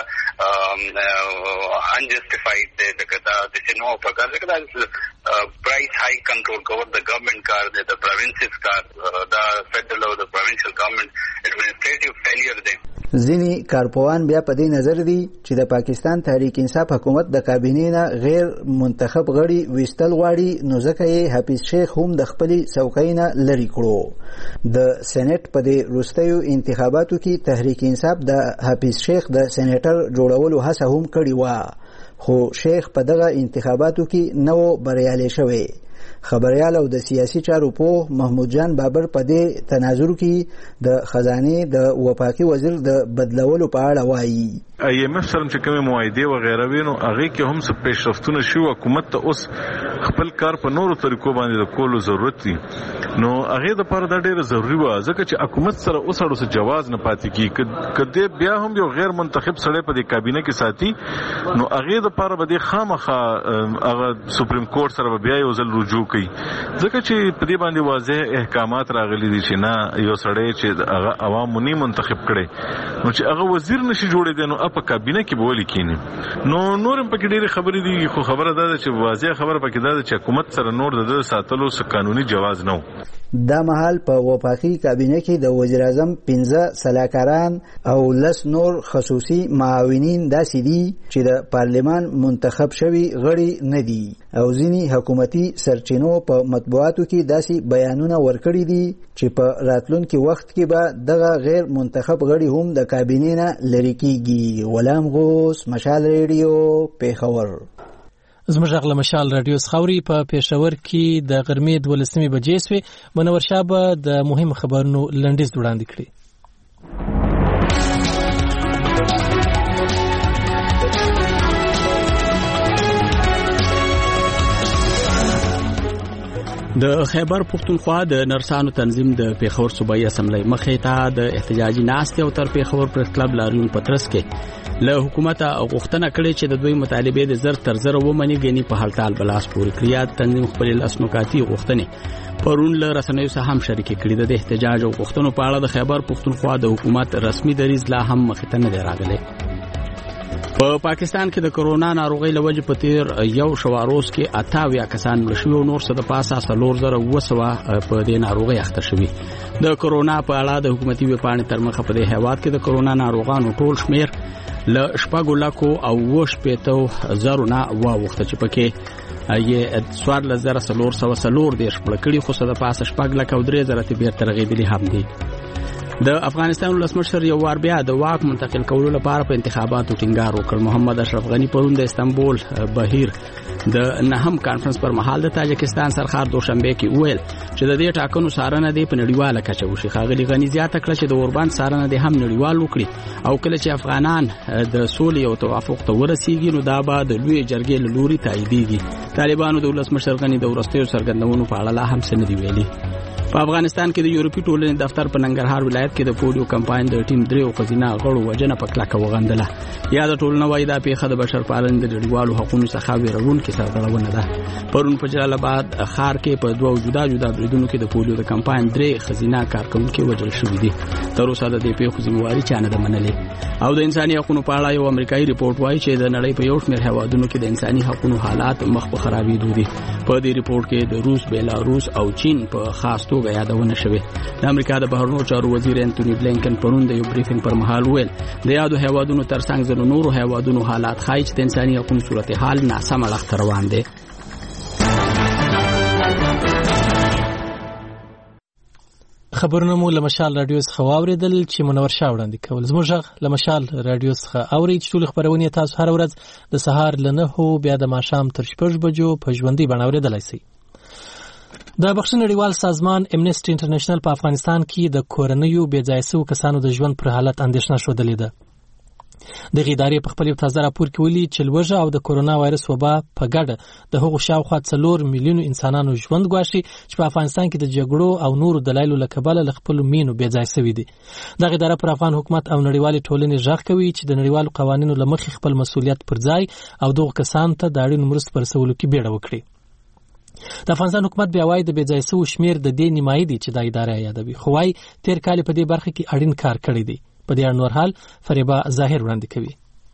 انجسټیفاید دی دا د سينو په کار کې دا پرایس هاي کنټرول کول د ګورنمنت کار دی د پروینسز کار دا فدرل او د پروینشل ګورنمنت ایڈمنسټریټیو فیلیر دی. ځینې کارپوهان بیا په دې نظر دي چې د پاکستان تحریک انصاف حکومت د کابینې نه غیر منتخب غړي ویستل غواړي نو ځکه یې حفیظ شیخ هم د خپلې څوکۍ نه لرې کړو. د سېنیټ په دې وروستیو انتخاباتو کې تحریک انصاف د حفیظ شیخ د سېنیټر جوړولو هڅه هم کړې وه خو شیخ په دغه انتخاباتو کې نه و بریالی شوی. خبريال او د سیاسي چارو په محمود جان بابر په دې تناظر کې د خزانه د وفاقي وزیر د بدلولو په اړه وایي. ای ایم اف سره چې کومه معاهده و غیره وینو هغه کې هم څه پیشرفتونه شو حکومت ته اوس خپل کار په نورو طریقو باندې د کولو ضرورت دي نو هغه د پر د ډیره ضروری و ځکه چې حکومت سره اوس اړو جواز نه پاتې کی کده بیا هم یو غیر منتخب سره په دې کابینه کې ساتي نو هغه د پر به خامخه هغه سپریم کورټ سره بیا یو ځل رجوع کوي ځکه چې په دې باندې واضح احکامات راغلي دي چې نه یو سړی چې هغه عوامونی منتخب کړي نو چې هغه وزیر نشي جوړېدل نو په کابینه کې بولی کینی نو نورم پکې ډېری خبرې دي خو خبره ده چې واضح خبره پکې ده چې حکومت سره نور د ساتلو څه قانوني جواز نه دا مهال په وفاقي کابینه کې د وزیر اعظم پنځه سلاکاران او لس نور خصوصي معاونین داسې دي چې د پارلمان منتخب شوي غړي نه دي او ځینې حکومتي سرچینو په مطبوعاتو کې داسې بیانونه ورکړي دي چې په راتلونکي وخت کې به دغه غیر منتخب غړي هم د کابینې نه لرې کیږي. غلام غوث، مشال ریډیو، پیښور. زموږ غږ له مشال رادیو خاوري په پېښور کې د غرمې دولسمې بجې سوې. منور شاه به د مهم خبرونو لنډیز وړاندې کړي. د خیبر پښتونخوا د نرسانو تنظیم د پیښور صوبایي اسمبلی مخې ته د احتجاجي ناستې او تر پیښور پریس کلب لاریون پترس کې له حکومت غوښتنه کړې چې د دوی مطالبه د زر تر زر ومني غني په هړتال بلاس پورې کړی. تنظیم خپل لاسنوکاتي غوښتنې پرون له رسنیو سره هم شریک کړي. د احتجاج او غوښتنو په اړه د خیبر پښتونخوا د حکومت رسمي دریځ لا هم مخې ته نه دی راغلی. په پاکستان کې د کرونا ناروغۍ له وجې په تیر یو شواروز کې اتاویا کسان مړه شوي او نور څه د پاسه څلور زره اوه سوه په دې ناروغۍ اخته شوي. د کرونا په اړه د حکومتي ویبپاڼې تر مخه په دې هیواد کې د کرونا ناروغانو ټول شمیر له شپږو لکو او اوه شپېتو زرو نه واوښته چې پکې یې څوارلس زره څلور سوه څلور دېرش مړه کړي خو څه د پاسه شپږ لکه او درې زره ترې بېرته رغېدلي هم دي. د افغانستان ولسمشر یو وار بیا د واک منتقل کولو لپاره په انتخاباتو ټینګار وکړ. محمد اشرف غنی پرون د استانبول بهیر د نهم کانفرنس پر مهال د تاجکستان سرخار دوشنبه کې وویل چې د دې ټاکنو څارنه دی په نړیواله کچه وشي. ښاغلي غنی زیاته کړه چې د اوربان څارنه دی هم نړیوال وکړي او کله چې افغانان د سولې او توافق ته ورسیږي نو دا به د لوی جرګې له لوري تاییدېږي. طالبانو د ولسمشر غنی د وروستیو څرګندونو په اړه لا هم څه نه دي ویلي. په افغانستان کې د یورپي ټولنې دفتر په ننګرهار ولایت کې د پولیو کمپاین د ټیم دریو ښځینه غړو وژنه په کلکه وغندله. یاده ټولنه وایي دا پیښه د بشرپالنې د نړیوالو حقونو څخه ویرونکې سرغړونه ده. پرون په جلال آباد ښار کې په دوو جدا جدا بریدونو کې د پولیو د کمپاین درې ښځینه کارکوونکي وژل شوي دي. تر اوسه د دې پیښو ذمهواري چا نه ده منلې. او د انساني حقونو په اړه یو امریکایي ریپورټ وایي چې د نړۍ په یو شمېر هېوادونو کې د انساني حقونو حالات مخ په خرابېدو دي. په دې ریپورټ کې د روس، بیلاروس او چین په خاص توګه یادونه شوې. د امریکا د بهرنیو چارو وزیر انټونی بلینکن پرون د یو بریفینګ پر مهال وویل د یادو هیوادونو ترڅنګ ځینو نورو هیوادونو حالات ښایي چې د انساني حقوقو صورتحال ناسم اړخ ته روان دی. خبرونه مو له مشال رادیو څخه واوریدل چې منور شاه وړاندې کول. زموږ غږ له مشال رادیو څخه اورئ چې ټول خبرونه تاسو هر ورځ د سهار له نهو بیا د ماښام تر شپږ بجو په ژوندۍ بڼه اورېدلی شئ. د بخښنې نړیوال سازمان امنیسټي انټرنیشنل په افغانستان کې د کورنیو بې ځایه شوو کسانو د ژوند پر حالت اندېښنه ښودلې ده. دغه ادارې په خپل یو تازه راپور کې ویلي چې لوږه او د کورونا وایرس وبا په ګډه د هغو شاوخوا څلور میلیونو انسانانو ژوند ګواښي چې په افغانستان کې د جګړو او نورو دلایلو له کبله له خپلو مینو بې ځایه شوي دي. دغه اداره پر افغان حکومت او نړیوالې ټولنې غږ کوي چې د نړیوالو قوانینو له مخې خپل مسؤلیت پر ځای او دغو کسانو ته د اړینو مرستو په رسولو کې بیړه وکړي. د افغانستان حکومت بیا وایي د بې ځایه شوو شمېر د دې نیمایي دی چې دا اداره یادوي، خو وایي تېر کال په دې برخه کې اړین کار کړی دی. په دې اړه نور حال فریبا ظاهر وړاندې کوي.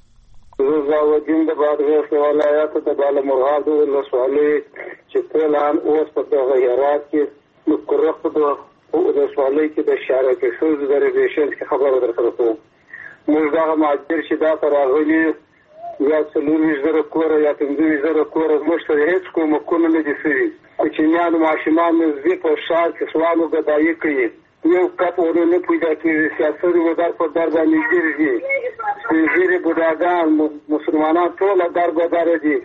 زاوجین د بادغیس ولایت د بالامرغاب ولسوالۍ چې فعلا اوس په دغه هرات کې د کورخ په ولسوالۍ کې د شارکه شوز د ریزیشن کې خبره درته کوم. موږ دغه ماجر چې دا تر راغلي یا څلور زره کور یا پنځه زره کور موږ ته هیڅ کوم کوم نه دي شوي. کوچنیانو ماشومان زی په شار کې سوالو غدایي کوي. یو کپ ورونه پیدا کیږي سیاست ودار په در باندې ګرځي. سپینږیري بوډاګان مسلمانان ټول در بدر دي.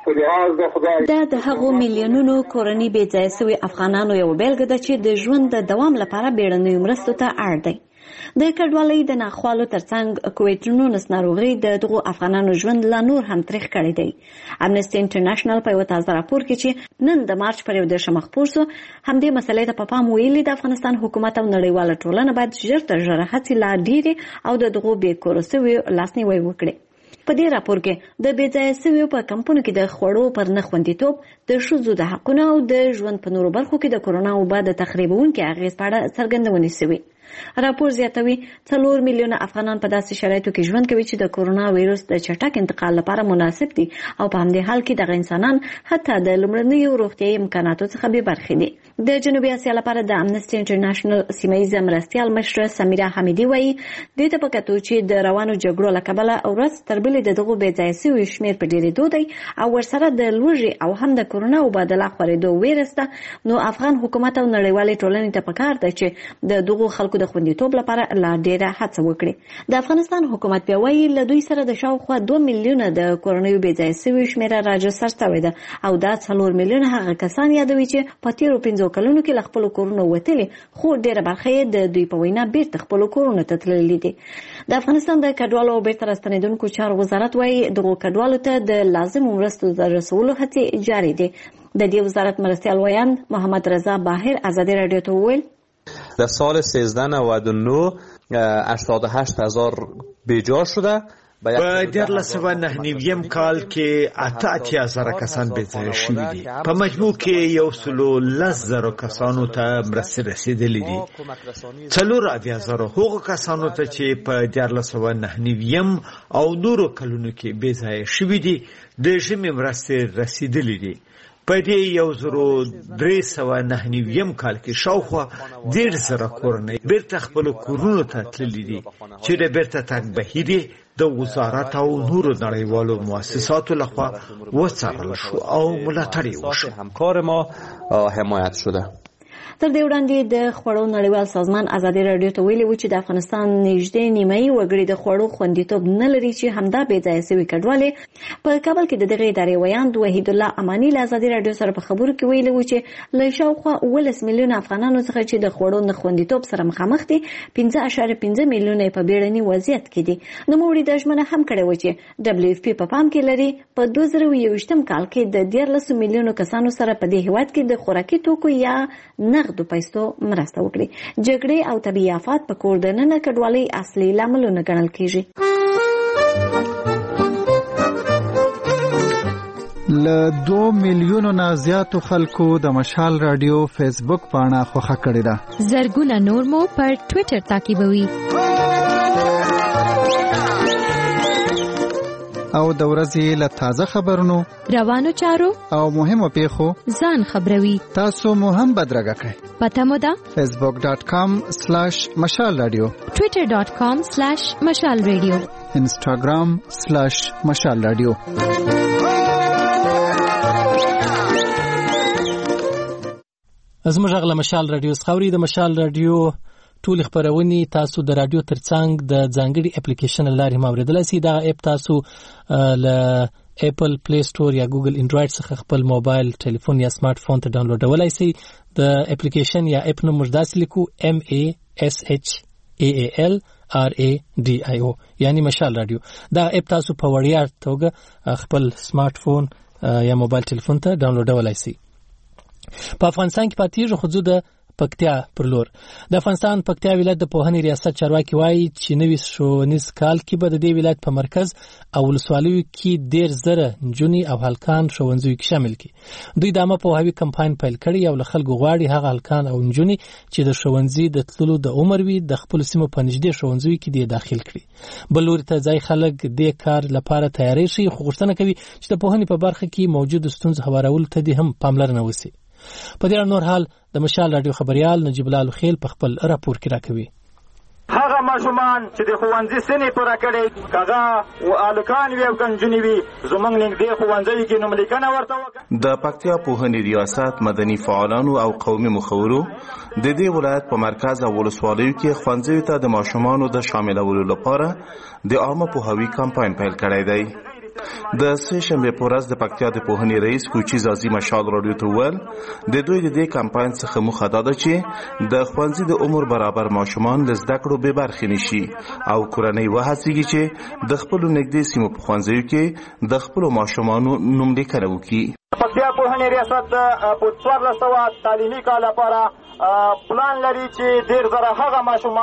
دا د هغو میلیونونو کورنۍ بې ځایه شوي افغانانو یو بیلګه ده چې د ژوند د دوام لپاره بیړنیو مرستو ته اړ دی. د کډوالۍ د ناخوالو ترڅنګ کوویډ نولس ناروغي د دغو افغانانو ژوند لا نور هم تریخ کړی دی. امنیسټي انټرنیشنل په یو تازه راپور کې چې نن د مارچ پر یو دېرشمه خپور شو همدې مسلې ته په پام ویلي د افغانستان حکومت او نړیواله ټولنه باید ژر تر ژره هڅې لا ډېرې او د دغو بې کوره شویو لاسنیوی وکړي. په دې راپور کې د بې ځایه شویو په کمپونو کې د خوړو پر نه خوندیتوب، د ښځو د حقونو او د ژوند په نورو برخو کې د کورونا وبا د تخریبونکي اغېز په اړه څرګندونې شوې. راپور زیاتوي څلور میلیونه افغانان په داسې شرایطو کې ژوند کوي چې د کورونا وایروس د چټک انتقال لپاره مناسب دي او په همدې حال کې دغه انسانان حتی د لومړنیو روغتیايي امکاناتو څخه بې برخې دي. د جنوبي اسیا لپاره د امنسټي انټرنیشنل سیمه مرستیال مشره سمیرا حمیدي وایي دې ته په کتو چې د روانو جګړو له کبله ورځ تر بلې د دغو بې ځایه سویو شمېر په ډېرېدو دی او ورسره د لوږې او هم د کورونا مبادله خورېدو ویره شته، نو افغان حکومت او نړیوالې ټولنې ته پکار ده چې د دغو خلکو د خوندیتوب لپاره لا ډېره هڅه وکړي. د افغانستان حکومت بیا وایي له دوی سره د شاوخوا دوه میلیونه د کورنیو بې ځایه سویو شمېره راجستر شوې ده او دا څلور میلیونه هغه کسان یادوي چې په تېرو پنځو کلونو کې له خپلو کورونو وتلي، خو ډېره برخه یې د دوی په وینا بیرته خپلو کورونو ته تللي دي. د افغانستان د کډوالو او بیرته راستنېدونکو چارو وزارت وایي دغو کډوالو ته د لازمو مرستو د رسولو هڅې جاري دي. د دې وزارت مرستیال ویاند محمد رضا باهر ازادي رادیو ته وویل در سال سیزده نود و نه هشتاد و هشت هزار بیجا شده. په دیارلس سوه نهه نویم کال کې اته اتیا زره کسان بې ځایه شوي دي. په مجموع کې یو سلو لس زره کسانو ته مرستې رسېدلې دي. څلور اتیا زره هغو کسانو ته چې په دیارلس سوه نهه نویم او نورو کلونو کې بې ځایه شوي دي د ژمي مرستې رسېدلې دي. په دې یو زرو درې سوه نهه نویم کال کې شاوخوا دېرش زره کورنۍ بیرته خپلو کورونو ته تللي دي چې د بیرته تګ بهیر د وزارت او نورو نړیوالو مؤسساتو لخوا وڅارل شو او ملاتړ یې وشو. همکار ما حمایت شده. تر دې وړاندې د خوړو نړیوال سازمان ازادي رادیو ته ویلي و چې د افغانستان نږدې نیمایي وګړي د خوړو خوندیتوب نه لري چې همدا بې ځایه سوي کډوالې په کابل کې د دغې ادارې ویاند وحید الله اماني له ازادي رادیو سره په خبرو کې ویلي و چې له شاوخوا اوولس میلیونه افغانانو څخه چې د خوړو نه خوندیتوب سره مخامخ دي پنځه اعشاریه پنځه میلیونه په بیړني وضعیت کې دي. نوموړي دا ژمنه هم کړې وه چې ډبلیو اف پی په پام کې لري په دوه زره یوویشتم کال کې د دیارلسو میلیونو کسانو سره په دې هېواد کې د خوراکي توکو یا نغدو پیسو مرسته وکړي. جګړې او طبیعي آفات په کور دننه کډوالۍ اصلي لاملونه ګڼل کیږي. له دوه میلیونو نه زیاتو خلکو د مشال رادیو فیسبوک پاڼه خوښه کړې ده. زرګونه نور مو پر ټوئیټر تعقیبوي او د ورځې له تازه خبرونو، روانو چارو او مهمو پیښو ځان خبروي. تاسو مو هم بدرګه کړئ. پته مو ده فیسبوک ډاټ کام سلاش مشال رادیو، ټوئیټر ډاټ کام سلاش مشال رادیو، انسټاګرام سلاش مشال رادیو. زموږ غږ مشال رادیو څخه د مشال رادیو ټول خبرونه تاسو د رادیو ترڅنګ د ځانګړي اپلیکیشن لارې ماوریدلای شئ. دا اپ تاسو له اپل پلی سٹور یا ګوګل انډراید څخه خپل موبایل ټلیفون یا سمارټ فون ته ډاونلوډولای شئ. د اپلیکیشن یا اپ نوم مجداس لیکو ام ای اس اچ ای ای ال آر ای ډي آی او یعنی مشال رادیو. دا اپ تاسو په وړیا توګه خپل سمارټ فون یا موبایل ټلیفون ته ډاونلوډولای شئ. په افغانستان کې پاتې خو د پکتیا پر لور د افغانستان پکتیا ولایت د پوهنې ریاست چارواکي وایي چې نوي ښوونیز کال کې به د دې ولایت په مرکز او ولسوالیو کې ډېر زره نجونې او هلکان ښوونځیو کې شامل کړي. دوی د عامه پوهاوي کمپاین پیل کړی او له خلکو غواړي هغه هلکان او نجونې چې د ښوونځي د تللو د عمر وي د خپلو سیمو په نږدې ښوونځیو کې دې داخل کړي. بل لوري ته ځای خلک دې کار لپاره تیاری شي، خو غوښتنه کوي چې د پوهنې په برخه کې موجود ستونزې هوارولو ته دې هم پاملرنه وشي. په دې نور حال د مشال رادیو خبريال نجیب الله خیل په خپل راپور کې راکوي. هغه ماشومان چې د ښوونځي سنې پوره کړي کاغه او الکان وی او کنجونی وی زمونږ نږدې ښوونځي کې نوم لیکنه ورته وکړه. د پکتیا پوهنې ریاست مدني فعالانو او قومي مخورو د دې ولایت په مرکز او ولسوالیو کې ښوونځي ته د ماشومانو د شاملولو لپاره د عامه پوهاوي کمپاین پیل کړی دی. د سه شنبه په ورځ د پکتیا د پوهنې رئیس کوچی زازي مشال رادیو ته ویل د دوی د دې کمپاین څخه موخه دا ده چې د ښوونځي د عمر برابر ماشومان له زده کړو بې برخې نشي او کورنۍ وهڅېږي چې د خپلو نږدې سیمو په ښوونځیو کې د خپلو ماشومانو نوملیکنه وکړي. پکتیا پوهنې ریاست په څوارلس سوه تعلیمي کال لپاره پلان لري چې ډېر زره هغه ماشومان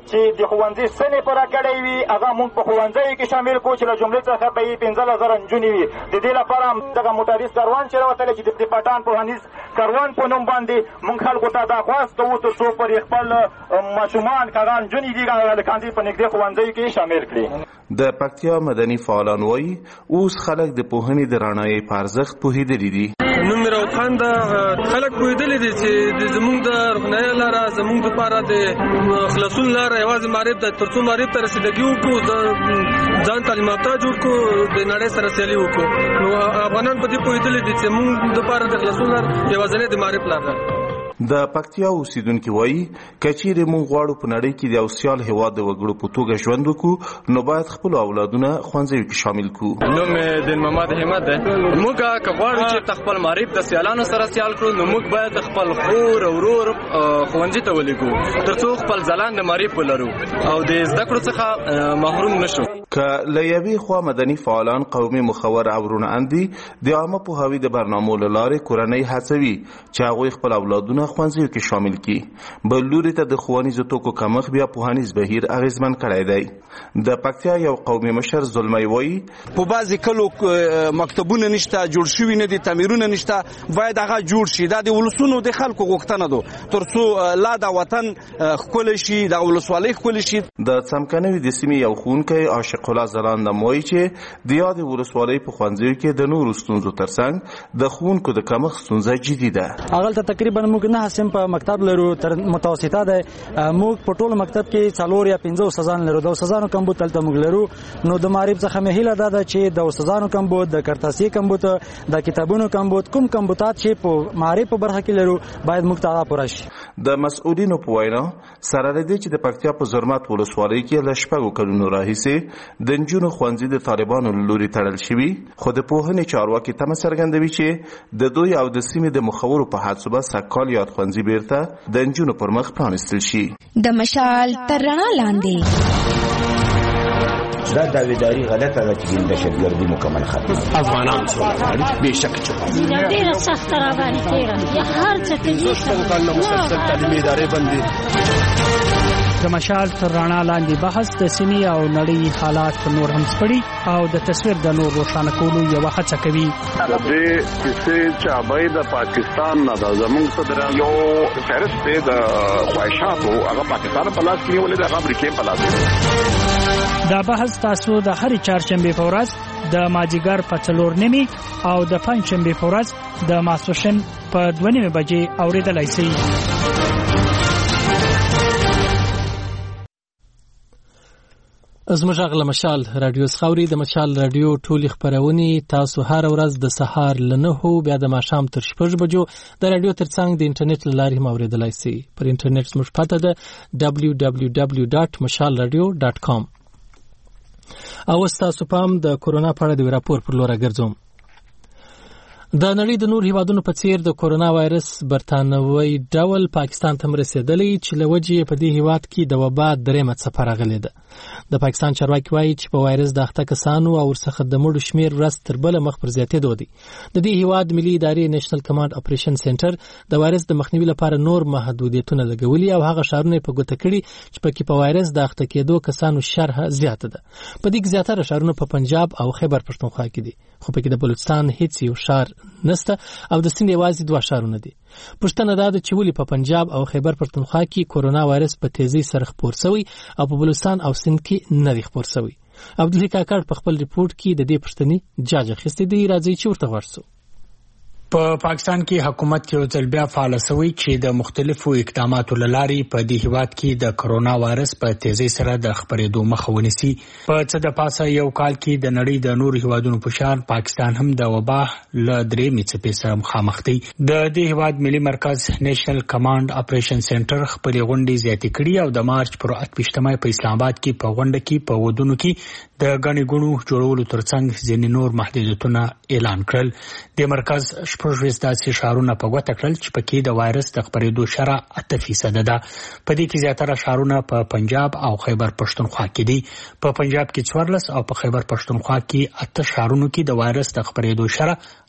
چې د ښوونځي سنې پوره کړی وي هغه موږ په ښوونځیو کې شامل کړو چې له جملې څخه به یې پنځلس زره نجونې وي. د دې لپاره دغه متحدث کاروان چې راوتلی چې د پټان پوهنیز کاروان په نوم باندې موږ خلکو ته دا خواست کوو تر څو پر خپل ماشومان که هغه نجونې دي هلکان دي په نږدې ښوونځیو کې شامل کړي. د پکتیا مدني فعالان وایي اوس خلک د پوهنې د رڼایۍ په ارزښت پوهېدلي دي. نوم مې راوخان ده، خلک پوهېدلي دي چې زموږ د روښنایۍ لاره زموږ دپاره د خلاصون لاره یوازې معرف ده. تر څو معرف ته رسېدګي وکړو د ځان تعلیماته جوړ کړو د نړۍ سره سیالي وکړو نو افغانان په دې پوهېدلي دي چې موږ دپاره د خلاصون لاره یوازینۍ د معرف لاره ده. د پکتیا اوسیدونکي وایي که چیرې موږ غواړو په نړۍ کې د یو سیال هېواد د وګړو په توګه ژوند وکړو نو باید خپلو اولادونه ښوونځیو کې شامل کړو. نوم مې دین محمد همت دی. موږ که غواړو چې خپل معرف د سیالانو سره سیال کړو نو موږ باید خپل خور او ورور ښوونځي ته ولېږو تر څو خپل ځلانده معرف ولرو او د زده کړو څخه محروم نشو. که له یوې خوا مدني فعالان قومي مخور او رونه اندي د عامه پوهاوي د برنامو له لارې کورنۍ هڅوي چې هغوی خپل اولادونه ښوونځیو کې شامل کړي. بل لوري ته د ښوونیزو توکو کمښت بیا پوهنیز بهیر اغېزمن کړی دی. د پکتیا یو قومي مشر زلمی وایي په بعضې کلو مکتبونه نشته، جوړ شوي نه دي، تعمیرونه نشته، باید هغه جوړ شي. دا د ولسونو د خلکو غوښتنه ده تر څو لا د وطن ښکلی شي، د ولسوالۍ ښکلی شي. د څمکنیو د سیمې یو ښوونکی عاشق الله ځلانده وایي چې د یادې ولسوالۍ په ښوونځیو کې د نورو ستونزو ترڅنګ د ښوونکو د کمښت ستونزه جدي ده. هغلته تقریبا موږ نه سیم په مکتب لرو تر متوسطه ده. موږ په ټول مکتب کې څلور یا پنځه استادان لرو. د استادانو کمبود تلته موږ لرو. نو د معرف څخه مې هیله ده چې د استادانو کمبود، د کرتاسي کمبود، د کتابونو کمبود، کوم کمبودات چې په معرف په برخه کې لرو باید موږ ته پوره شي. د مسؤلینو په وینا سره لري چې د پکتیا په زرمت ولسوالۍ کې له شپږو کلونو راهیسې د نجونو ښوونځي د طالبانو له لوري تړل شوي، خو د پوهنې چارواکي تمه څرګندوي چې د دوی او د سیمې د مخورو په هڅو به سږکال یاد ښوونځي بیرته د نجونو پر مخ پرانیستل شي. د مشال تر رڼا لاندې دا داویداری غلطه ده چې دهشتګردي مکمل ختم. افغانان سوالګر بېشک چې ډېره سخته راباندې تېره یا هر څه کوي څنګه مسلسل تعلیمي ادارې بندي. د مشال تر رڼا لاندې بحث د سیمې او نړۍ حالات نور هم سپړي او د تصویر د نور روښانه کولو یوه هڅه کوي. د دې کیسې چابۍ د پاکستان نه ده. زموږ صدر یو فهرست دی د خواهشاتو، هغه پاکستان په لاس کې نیولې ده، هغه امریکې په لاس کې. دا بحث تاسو د هرې چهارشنبې په ورځ د مازدیګر په څلور نیمې او د پنجشنبې په ورځ د ماسپښین په دوه نیمې بجې اورېدلی شئ. زموږ غږ له مشال راډیو څخه اورئ. د مشال راډیو ټولې خپرونې تاسو هره ورځ د سهار له نهو بیا د ماښام تر شپږ بجو د راډیو ترڅنګ د انټرنیټ له لارې هم اورېدلی شئ. پر انټرنیټ زموږ پته ده ډبلیو ډبلیو ډبلیو ډاټ مشال راډیو ډاټ کام. او ستاسو پام د کورونا په اړه د راپور پر لور ګرځوم. د نړۍ د نور هیوادونو په څیر د کورونا وایرس برتانوي ډول پاکستان ته رسیدلی چې له وجې په دې هیواد کې د وبا درېمه څپه راغلې ده. د پاکستان چارواکي وایي چې په وایرس د اخته کسانو او ورڅخه د مړو شمیر ورځ تر بله مخ پر زیاتېدو دی. د دې هیواد ملي ادارې نیشنل کمانډ اپریشن سنټر د وایرس د مخنیوي لپاره نور محدودیتونه لګولي او هغه ښارونه په ګوته کړي چې پکې په وایرس د اخته کېدو کسانو شرح زیاته ده. په دې کې زیاتره ښارونه په پنجاب او خیبر پښتونخوا کې دي، خو پکې د بلوچستان هیڅ یو ښار نسته او د سیند یوازې دوه ښارونه دي. پوښتنه دا ده چې ولې په پنجاب او خیبر پښتونخوا کې کورونا وایرس په تیزی سره خپور شوی او په بلوچستان او سیند کې نه دی خپور شوی. عبدالحی کاکړ په خپل ریپورت کې د دې پوښتنې جاج اخیستی دی. راځي چې ورته غوږ شو. په پاکستان کې حکومت یو ځل بیا فعال شوی چې د مختلفو اقداماتو له لارې په دې هیواد کې د کرونا وایرس په تیزی سره د خپرېدو مخه ونیسي. په څه د پاسه یو کال کې د نړۍ د نورو هیوادونو په شان پاکستان هم د وبا له درېیمې څپې سره مخامخ دی. د دې هیواد ملي مرکز نیشنل کمانډ اپریشن سنټر خپلې غونډې زیاتې کړي او د مارچ پر اته ویشتمه په اسلام آباد کې په غونډه کې په ودونو کې د غني ګونو جوړولو ترڅنګ ځینې نور محدودیتونه اعلان کړل. د مرکز شپږ داسې ښارونه په ګوته کړل چې پکې د وایرس د خپرېدو شرح اته فیصده ده. په دې کې زیاتره ښارونه په پنجاب او خیبر پښتونخوا کې دي. په پنجاب کې څوارلس او په خیبر پښتونخوا کې اته ښارونو کې د وایرس د خپرېدو شرح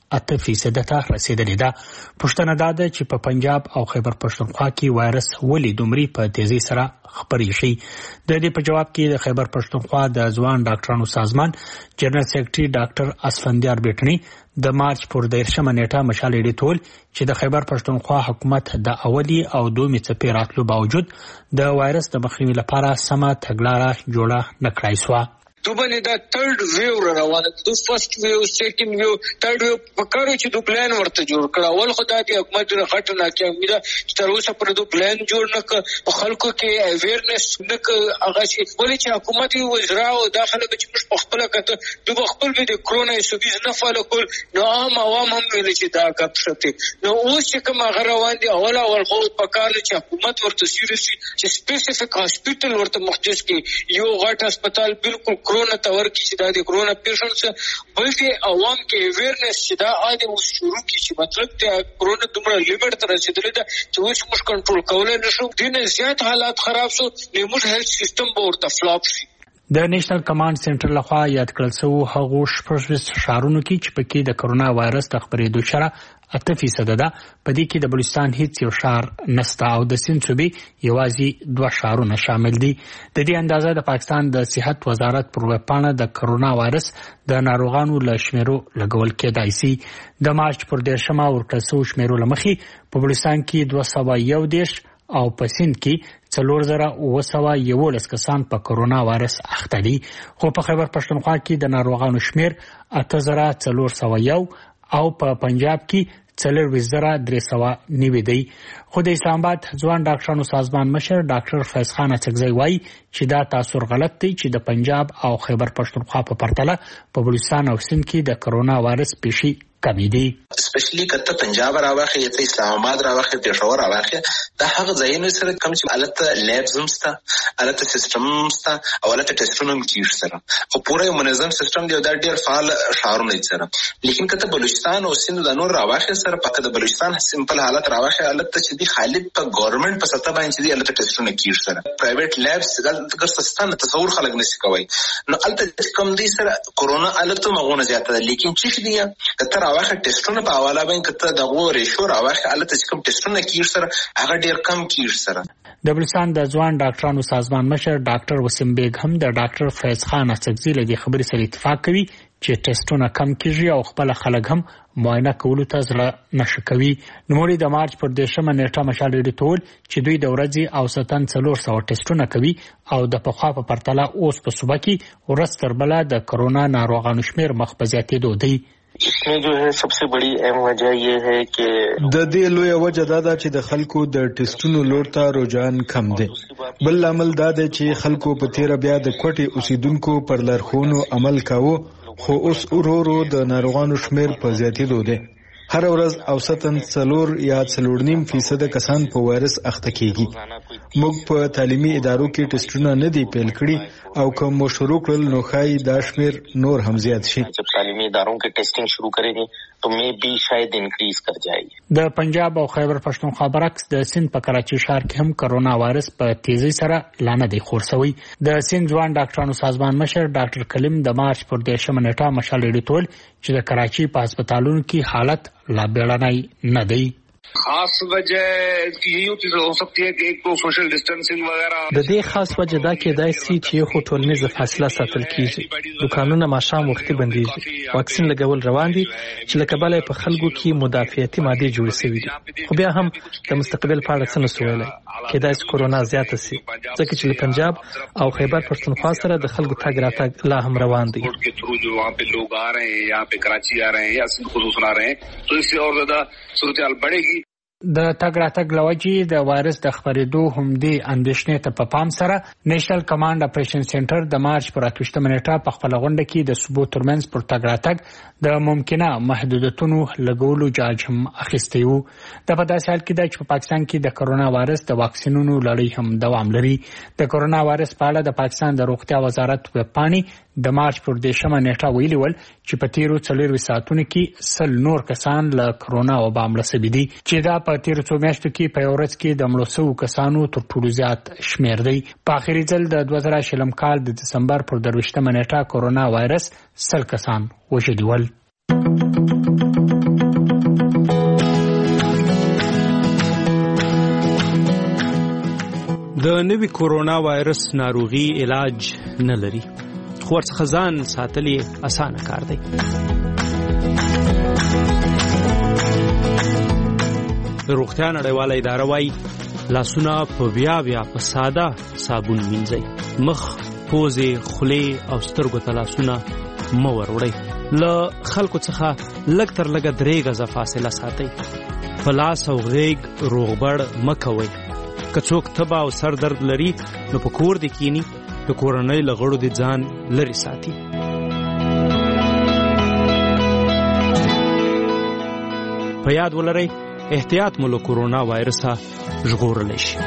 اته فیصد ته رسیدلې ده. پوښتنه دا ده چې په پنجاب او خیبر پښتونخوا کې وایرس ولې دومره په تیزی سره خپرې شي. د دې په جواب کې د خیبر پښتونخوا د ځوان ډاکټرانو سازمان جنرال سیکریټري ډاکټر اسفندیار بیٹنی د مارچ پر دیرشمه نیټه مشال ایډیټول چې د خیبر پښتونخوا حکومت د اولی او دومې څپې راتلو باوجود د وایرس د مخنیوي لپاره سمه تګلاره جوړه نه کړای شوه. دوبنه دا تھرد ویو روانه د فرست ویو سیکنډ ویو تھرد ویو په کارو چې د پلان ورته جوړ کړه. ول خدای دې حکومت نه غټ نه کې امیده چې تر اوسه پر د پلان جوړ نه ک په خلکو کې اویرنس نه ک هغه چې ولې چې حکومت وزرا او داخله به چې په خپل کته د خپل به د کرونا سوبیز نه فالو کول نو عام عوام هم ویل چې دا کپ شته. نو اوس چې کوم هغه روان دي اول اول خو په کار چې حکومت ورته سیریسي چې سپیسیفیک هاسپټل ورته مختص کې یو غټ هسپتال بالکل کرونا تور کی چې دا د کرونا پیشنټس بلکې عوام کې اویرنس چې دا عادي اوس شروع کی چې مطلب ته کرونا دومره لیمټ ته رسیدلی ده چې اوس موږ کنټرول کولای نشو. دینه زیات حالات خراب شو نو موږ هیلث سیستم به ورته فلاپ شي. د نېشنل کمانډ سنټر لخوا یاد کړل شو هغه شپږ شهرونو کې چې پکې د کرونا وایرس د خپرېدو شره اته فیصد ده. په دې کې د بلوچستان هیڅ یو شهر نسته او د سیند صوبې یوازې دوه شهرونه شامل دي. د دې اندازه د پاکستان د صحت وزارت پر ویبپاڼه د کرونا وایرس د ناروغانو له شمیرو لګول کېدای شي. د مارچ پر دیرشمه ورکړل شوو شمیرو له مخې په بلوچستان کې دوه سوه یو دېرش او په سیند کې څلور زره اوه سوه یولس کسان په کرونا وایرس اخته دي. خو په خیبر پښتونخوا کې د ناروغانو شمیر اته زره څلور سوه یو او په پنجاب کې څلوېښت زره درې سوه نوي دی. خو د اسلام آباد ځوان ډاکټرانو سازمان مشر ډاکټر فیض خان اڅکزی وایي چې دا تاثر غلط دی چې د پنجاب او خیبر پښتونخوا په پرتله په بلوچستان او سیند کې د کرونا وایرس پیښې کمی دي. سپیشلی کته پنجاب راوخه یا اسلام آباد راوخه پېښور راوخه دا هغه ځایونه سره کوم چې الته لیبز هم ستا الته سیستم هم ستا او الته ټیسټونه هم کیږي سره خو پوره منظم سیستم دی دا ډیر فعال شهرونه دي سره. لیکن کته بلوچستان او سیند د نور راوخه سره پکې د بلوچستان سمپل حالت راوخه الته چې دی خالي په ګورنمنت په سطح باندې دی الته ټیسټونه کیږي سره. پرایویټ لیبز دغه سیستم تصور خلک نشي کوي. نو الته کوم دی سره کرونا الته مغونه زیاته ده. لیکن چې دی کته راوخه ټیسټونه په حواله باندې کته دغه ریشو راوخه الته چې کوم ټیسټونه کیږي سره هغه ډیر کم کیږي سره. د بلوچستان د ځوان ډاکټرانو سازمان مشر ډاکټر وسیم بیگ هم د ډاکټر فیض خان اڅکزی له دې خبرې سره اتفاق کوي چې ټیسټونه کم کیږي او خپل خلک هم معاینه کولو ته زړه نشي کوي. نوموړي د مارچ پر دیرشمه نیټه مشال ایډیټول چې دوی د ورځې اوسطاً څلور سوه ټیسټونه کوي او د پخوا په پرتله اوس په صوبه کې ورځ تر بله د کرونا ناروغانو شمیر مخ په زیاتېدو دی. इसमें जो है सबसे बड़ी अहम वजह ये है कि د دې لوی وجه دا ده چې د خلکو د ټیسټونو لور ته رجحان کم دی. بل عمل دا دی چې خلکو په تیر بیا د کوټي اوسیدونکو پر لارښوونو عمل کاوه خو اوس ورو ورو د ناروغانو شمیر په زیاتېدو دی. هر ورځ اوسطاً څلور یا څلور نیم فیصد کسان په وایرس اخته کیږي. موږ په تعلیمي ادارو کې ټیسټونه نه دی پیل کړي او کوم مو شروع کړل نو ښایي دا شمیر نور هم زیات شي. जब تعلیمي اداروں के टेस्टिंग शुरू करेंगे तो मे भी शायद इंक्रीज कर जाएगी. د پنجاب او خیبر پښتونخوا برعکس د سیند په کراچي ښار کې هم کرونا وایرس په تیزی سره لانه دی خور شوی. د سیند ځوان ډاکټرانو سازمان مشر ډاکټر کلیم د مارچ پر دیرشمه نیټه مشال ایډیټول چې د کراچي په هسپتالونو کې حالت لا بیړنی نه دی. خاص وجہ یہی ہو سکتی ہے کہ ایک تو سوشل ڈسٹنسنگ وغیرہ د دې خاص وجه دا کېدای شي چې یو ټولنیزه فاصله ساتل کیږي. دکانونه ماښام وختي بنديږي. واکسین لګول روان دي چې له کبله په خلکو کې مدافعتي ماده جوړ شوې دي. خو بیا هم د مستقبل په اړه څه نه سوالای کېدای شي کرونا زیاته شي ځکه چې له پنجاب او خیبر پښتونخوا سره د خلکو تګ راتګ لا هم روان دي. के थ्रू जो वहाँ पे लोग आ रहे हैं यहाँ पे कराची आ रहे हैं या सिंध खसूस आ रहे हैं तो इससे और ज्यादा सूरत-ए-हाल बढ़ेगी. د تګ راتګ لوجې د وایرس د خپرېدو همدې اندېښنې ته په پام سره نېشنل کمانډ اپریشن سنټر د مارچ پر اتوشتمه نیټه په خپل غونډه کې د صوبو ترمنځ پر تګ راتګ د ممکنه محدودیتونو لګولو جاج هم اخیستی وو. د په داسې حال کې ده چې په پاکستان کې د کرونا وایرس د واکسینونو لړۍ هم دوام لري. د کرونا وایرس په اړه د پاکستان د روغتیا وزارت ویبپاڼې د مارچ پر دیرشمه نیټه ویلي ول چې په تیرو څلورویشت ساعتونو کې سل نور کسان له کرونا وبا مړه شوي دي چې دا په تیرو څو میاشتو کې په یو ورځ کې د مړو شویو کسانو تر ټولو زیات شمېر دی. په آخري ځل د دوه زره شلم کال د دسمبر پر درویشتمه نیټه کرونا وایرس سل کسان وژلي ول. د نوي کورونا وایرس ناروغي علاج نه لري، خو ورڅخه ځان ساتل یې اسانه کار دی. د روغتیا نړیواله اداره وایي لاسونه په بیا بیا په ساده صابون مینځئ. مخ، پوزې، خولې او سترګو ته لاسونه مه وروړئ. له خلکو څخه لږ تر لږه درې غزه فاصله ساتئ. په لاس او غیږ روغبړ مه کوئ. که څوک تبه او سر درد لري نو په کور دې کینی، د کورنۍ له غړو دې ځان لرې ساتي. په یاد ولرئ احتیاط مو له کورونا وایرسه ژغورلی شي.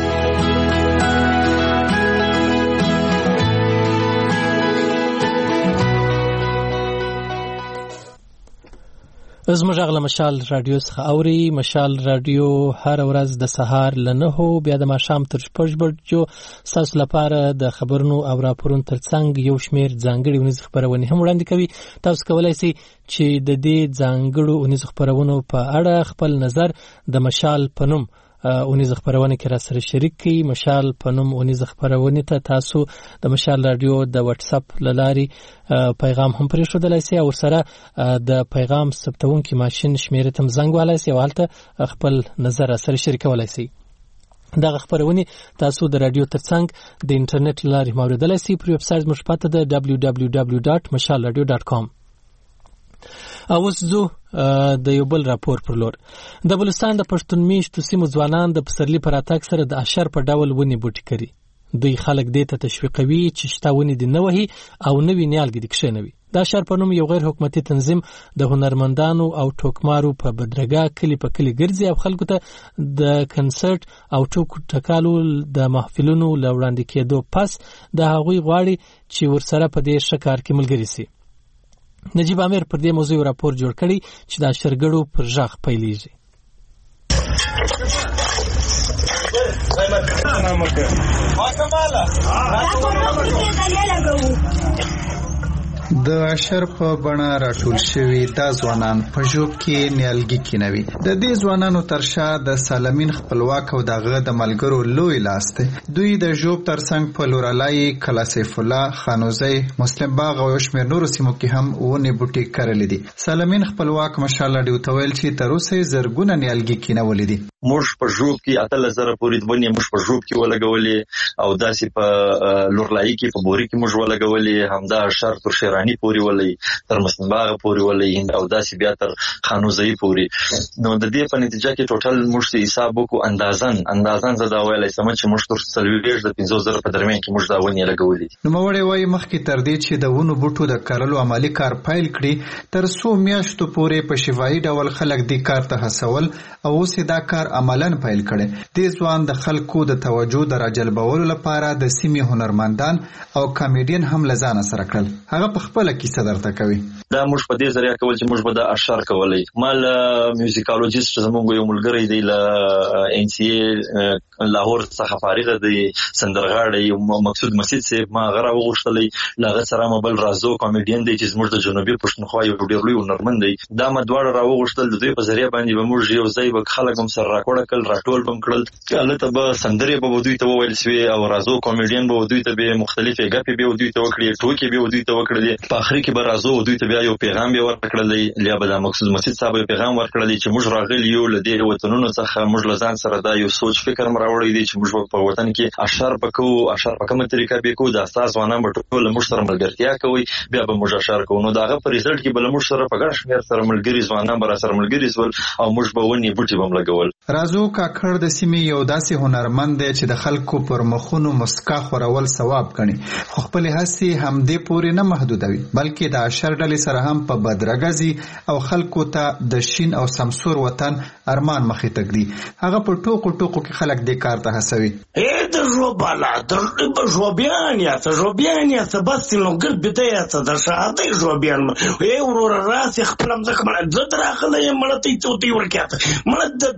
زموږ غږ له مشال رادیو څخه اوري. مشال رادیو هر ورځ د سهار له نهو بیا د ماښام تر شپږ بجو ستاسو لپاره د خبرونو او راپورونو ترڅنګ یو شمېر ځانګړي ونیزې خپرونې هم وړاندې کوي. تاسو کولی شئ چې د دې ځانګړو ونیزو خپرونو په اړه خپل نظر د مشال په نوم اونیز خبرونه کې را سره شریک کړئ. مشال په نوم اونیز خبرونه ته تاسو د مشال رادیو د واتس اپ لاري پیغام هم پرېښودلای شئ او سره د پیغام ثبتونکي ماشين شمیره تم زنګ والای شئ او هلته خپل نظر سره شریکولای شئ. دا خبرونه تاسو د رادیو ترڅنګ د انټرنیټ لاري موریدلای شئ پر ویب سایټ مشپات د دبلیو دبلیو دبلیو ډاټ مشال رادیو ډاټ کام. اوس زو د یو بل راپور پر لور. د بلوچستان د پښتون میشتو سیمو ځوانان د پسرلي پر اتاک سره د اشر په ډول ونی بوټي کړي. دوی خلک دې ته تشویقوي چې شته ونی دي نه وهي او نوي نیالګي دي کښېنوي. د اشر په نوم یو غیر حکومتي تنظیم د هنرمندانو او ټوکمارو په بدرګه کلی په کلی ګرځي او خلکو ته د کنسرت او ټوک ټکالو د محفلونو لوړاندې کېدو پس د هغوی غواړي چې ورسره په دې شکار کې ملګری سي. نجیب امیر پر دې موضوع راپور جوړ کړی چې د اشرګړو پر ژغ پیلېږي. د اشر په بڼه راټول شوي دا ځوانان په ژوب کې نیالګي کینوي. د دې ځوانانو تر شا د سالمین خپلواک او دغه د ملګرو لوی لاس دی. دوی د ژوب ترڅنګ په لورالای، کلا سیف الله، خانوزی، مسلم باغ او شمېر نورو سیمو کې هم ونې بوټي کرلي دي. سالمین خپلواک مشال رادیو ته ویل چې تر اوسه زرګونه نیالګي کینولي دي. موږ په ژوب کې اتلس زره پورې ونې موږ په ژوب کې ولګولې او داسې په لورلای کې په بوري کې موږ ولګولې، همدا شر تر شیرانی پورې ولې تر مسلم باغ پورې ولې او داسې بیا تر خانوزی پورې. نو د دې په نتیجه کې ټوټل موږ حساب وکړو اندازن اندازن زه دا ویلای سم چې موږ تر څلوېښت د پنځوس زره په درمیان کې موږ دا ونې لګولې. نوموړی وایي مخکې تر دې چې د ونو بوټو د کرلو عملي کار پیل کړي تر څو میاشتو پورې په شفاهي ډول خلک دې کار ته هڅول او اوس دا کار عملاً پیل کړي. دې ځوان د خلکو د توجه د راجلبولو لپاره د سیمې هنرمندان او کامیډین هم لزانه سره کړل. هغه په خپل کیسه درته کوي. دا موږ په دې ذریعہ کول چې موږ به د اشعار کولای. مال میوزیکالوجیست زموږ یو ملګری دی ل ان سی ای لاهور څخه فارغ دی، سندرغاړی مقصود مسجد سے ما غره وغوښتلې لاغه سره مبل رازو کامیډین دی چې زموږ د جنوبي پښتونخوا یو ډېر لوی هنرمند دی. دا مدواړه راوغوښتل د دوی په ذریعہ باندې به موږ یو ځای به خلک هم سره راکوړه کل راټول بم کړل. البته به سندرې به دوی ته وویل شوې او رازو کامیډین به دوی ته به مختلفې ګپې به دوی ته وکړي، ټوکې به دوی ته وکړي. په اخر کې به رازو دوی ته بیا یو پیغام به ورکړل، یا به د مقصود مسجد صاحب یو پیغام ورکړل چې موږ راغلی یو له دې وطنونو څخه، موږ لزان سره دا یو سوچ فکر مراوړی دی چې موږ په وطن کې اشعار پکو اشعار په کومه طریقه به کو د استاد ځوانان به ټول موږ سره ملګرتیا کوي، بیا به موږ اشعار کوو. نو داغه په ریزلټ کې بل موږ سره په ګډ شمیر سره ملګری ځوانان به سره ملګری سول او موږ به ونی بوټي بم لګول. رازو کاکړ د سیمې یو داسې هنرمند دی چې د خلکو پر مخونو مسکا خورول ثواب ګڼي، خو خپل هڅې هم دې پورې نه محدودوي بلکې د اشر ډلې سره هم په بدرګزي او خلکو ته د شین او سمسور وطن ارمان مخې تګدي. هغه په ټوکو ټوکو کې خلک دې کار ته هڅوي. اې د ژوبالا د ژوبیان یا ته ژوبیان یا ته بس نو ګر بده یا ته د شاده ژوبیان اې ورور راس خپلم ځکه مړه د دراخله یې مړه ته توتی ورکاته مړه د بایل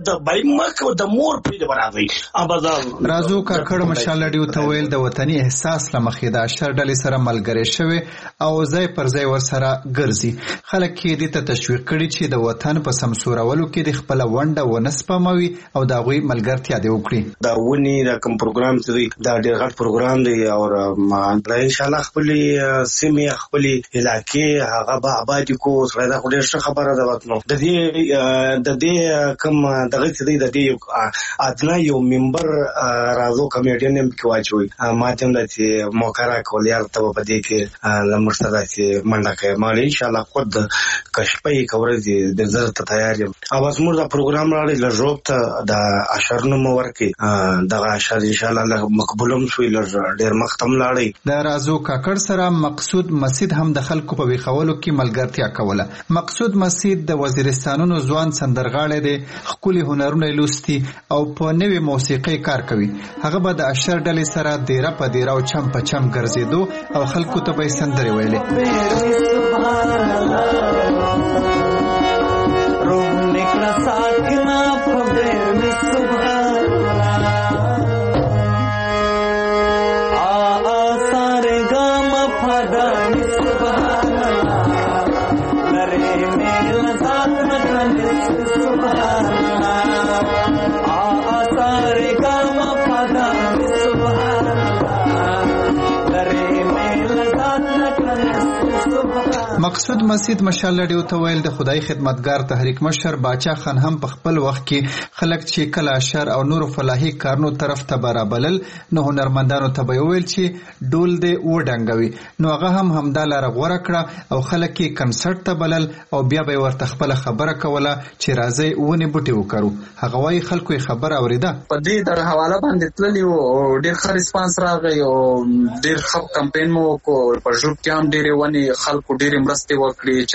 وای مکه د مور په برابرۍ ابدا. رازو کاکړ مشال لډیو ته ویل د وطني احساس لمخې د اشر ډلې سره ملګری شوی او ځای پر ځای ور سره ګرځي. خلک کې د تشویق کړي چې د وطن په سمسورولو کې د خپل ونده ونسپموي او د غوي ملګرتیا دی وکړي. دا ونی دا کوم پروګرام چې دا ډېر غټ پروګرام دی او ان شاء الله خپل سیمه خپل علاقې هغه به آباد کو. سره دا ډېر خبره ده وته د دې د دې کوم دغه چې د دې ادنا یو ممبر رازو کمیټین هم کې واچوي ماته هم د موکرا کولیار ته په دې کې لمرسره چې منډه کوي مال ان شاء الله خود کشپې کورې د زړه ته تیار یم. اواز موږ دا پروګرام لري لږوب ته د اشرنو مور کې دغه اشر ان شاء الله مقبولم شوی لږ ډیر مختم لاړی. د رازو کاکړ سره مقصود مسجد هم د خلکو په ویخولو کې ملګرتیا کوله. مقصود مسجد د وزیرستانونو ځوان سندرغاړی دی، خپل هنرونه لوستي او په نوې موسیقي کار کوي. هغه به د اشر ډلې سره دیره په دیره او چم په چم ګرځېدو او خلکو ته به سندرې ویلې. مقصود مسجد مشال لډیو ته ویل د خدای خدمتګار تحریک مشر باچا خان هم په خپل وخت کې خلک چې کله اشر او نور فلاحي کارونو طرف ته برابرل نو هنرمندانو ته به ویل چې ډول دې و ډنګوي نو هغه هم همدا لار غوړه کړه او خلک یې کنسرت ته بلل او بیا به ورته خپل خبره کوله چې راځي ونه بوټي وکړو. هغه وايي خلکو یې خبر اوریده. په دې در حواله باندې تللی او ډیر ښه ریسپانس راغی او ډیر ښه کمپاین مو کو په ژوب کې هم ډیر ونی خلکو ډیر مرسته وکړي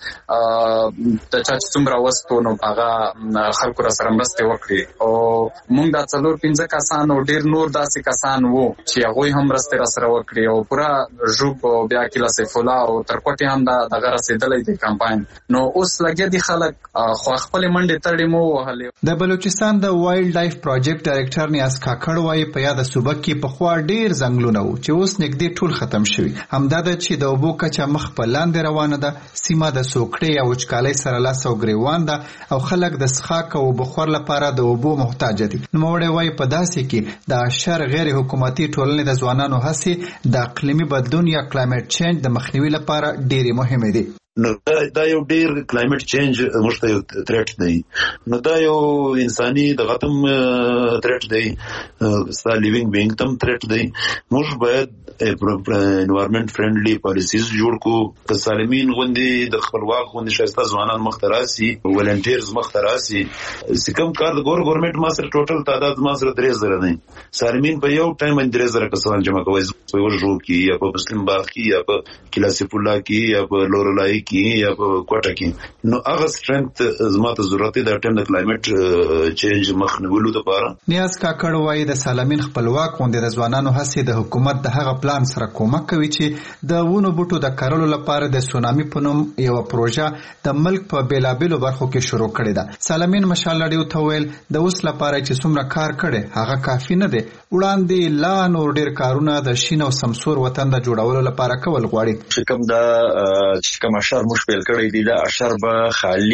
چې د چا څومره وستو نو هغه خلکو را سره مرسته وکړي او موږ د څلور پنځه کسان او ډیر نور داسې کسان وو چې هغه هم مرسته را سره وکړي او پورا ژوب بیا کله سیف الله او ترکوټي هم د دغه رسیدلې د کمپاین نو اوس لګي دي خلک خو خپل منډه تړي مو وهلې. د بلوچستان د وایلډ لایف پروجیکټ ډایریکټر نیاز کاکړ وايي په یاد صوبه کې په خوا ډیر ځنګلونه وو چې اوس نږدې ټول ختم شوي. همدا د چې د اوبو کچا مخ په لاندې روانه ده، سیمه د سوکړې او وچکالۍ سره لاس او ګریوان ده او خلک د څښاک او بخور لپاره د اوبو محتاج دي. نوموړی وايي په داسې کې د اشر غیر حکومتي ټولنې د ځوانانو هڅې د اقلیمي بدلون یا کلایمټ چینج د مخنیوي لپاره ډېرې مهمې دي. نو دا یو ډیر کلایمټ چینج موږ ته یو تھریټ دی، نو دا یو انساني د غتم تھریټ دی، ستا لیوینګ بینګ تم تھریټ دی. موږ باید انوایرنمنت فرندلی پالیسیز جوړ کو. که سالمین غوندي د خپلواک غوندي شایسته ځوانان مختراسي، ولنټیرز مختراسي، سکم کار د ګور ګورنمنت ما سره ټوټل تعداد ما سره درې زره دی. سالمین په یو ټایم باندې درې زره کسان جمع کوي په ورجو کې یا په مسلم باغ کې یا په کلاسیف الله کې یا په لورلای کې یا په کوټه کې. نو هغه سټرنث زموږ ته ضرورت دی د ټیم د کلایمټ چینج مخنیولو لپاره. نیاز کاکړ وايي د سالمین خپلواک غوندي د ځوانانو هڅې د حکومت د هغه پلان سره کومک کوي چې د ونو بوټو د کرلو لپاره د سونامي په نوم یو پروژه د ملک په بیلابیلو برخو کې شروع کړې ده. سالمین مشال لډیو ته ویل د اوس لپاره چې څومره کار کړي هغه کافي نه دی، وړاندې لا نور ډیر کارونه د شین او سمسور وطن د جوړولو لپاره کول غواړي. چې کوم دا چې کوم اشر مش پیل کړی دی، دا اشر به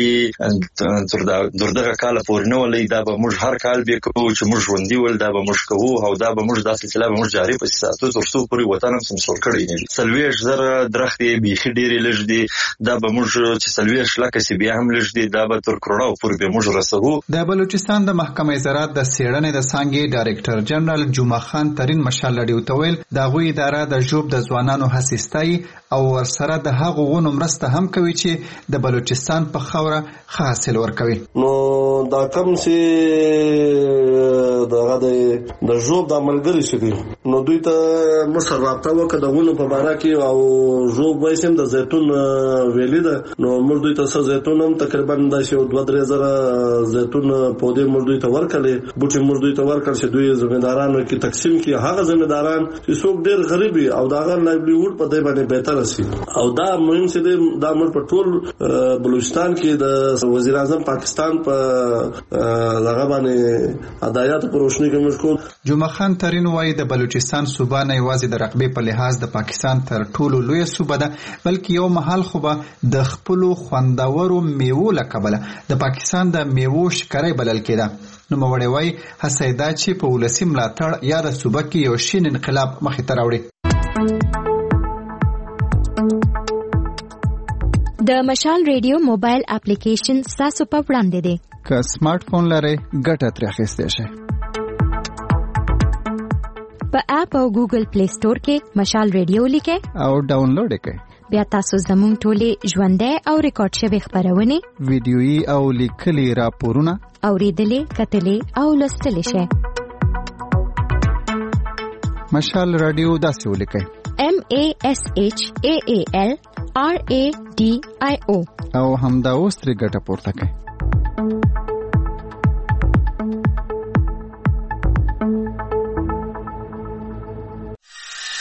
خالی تر دغه کال پورې نه ولې، دا به موږ هر کال به کوو چې موږ ژوندي ول، دا به موږ کوو او دا به موږ د سلسله به موږ جاری پسې ساتو تر څو پورې وطن هم سمسور کړی نه وي. سلويش زره درختې بیخي ډېرې لږ دي، دا به موږ چې سلويش لکه سی بیا هم لږ دي، دا به تر کروڑاو پورې به موږ رسوو. د بلوچستان د محکمې زراعت د څېړنې د څانګې ډایریکټر جنرال جمعه خان ترین مشال لډیو ته ویل د هغوی اداره د ژوب د ځوانانو هڅې ستایي او ورسره د هغو ونو مرسته هم کوي چې د بلوچستان په خاوره ښه حاصل ورکوي. نو دا کوم چې دغه د ژوب د ملګري شي دي نو دوی ته مسر رابطه وکړه د ونو په باره کې او ژوب وایي د زیتون ویلي ده. نو موږ دوی ته څه زیتون هم تقریبا داسې دوه درې زره زیتون پودې موږ دوی ته ورکړلې، بوټي موږ دوی ته ورکړل چې دوی ذمہدارانو کې تقسیم کړي. هغه ذمہداران چې څوک ډېر غریب او د هغه لایولیهوډ په دې باندې بهتر شي او دا مهم چې دا موږ په ټول بلوچستان کې د وزیر اعظم پاکستان په دغه باندې هدایت پر روشنی کې موږ کو. جمعه خان ترين وايي د بلوچستان صوبه نه یوازې د رقبې په لحاظ د پاکستان تر ټولو لوی صوبه ده، بلکې یو محل خو به د خپل خوندورو میوو لکبله د پاکستان د میوو شکرې بلل کېده. نو موړی وايي هڅه دا چې په ولسی ملاتړ یا د صوبه کې یو شین انقلاب مخې ته راوړي. د مشال ریډیو موبایل اپلیکیشن تاسو په وړاندې دی. که سمارټ فون لرئ ګټه ترې اخیستی شئ. په اپ او ګوګل پلی سٹور کې مشال ریډیو لیکئ او ډاونلوډ یې کړئ. بیا تاسو زموږ ټولې ژوندۍ او ریکارډ شوې خبرونه، ویډیويي او لیکلي راپورونه اوریدلې، کتلې او لوستلې شئ. مشال رادیو داسې ولیکئ: M A S H A A L R A D I O او همدا اوس ترې ګټه پورته کړئ.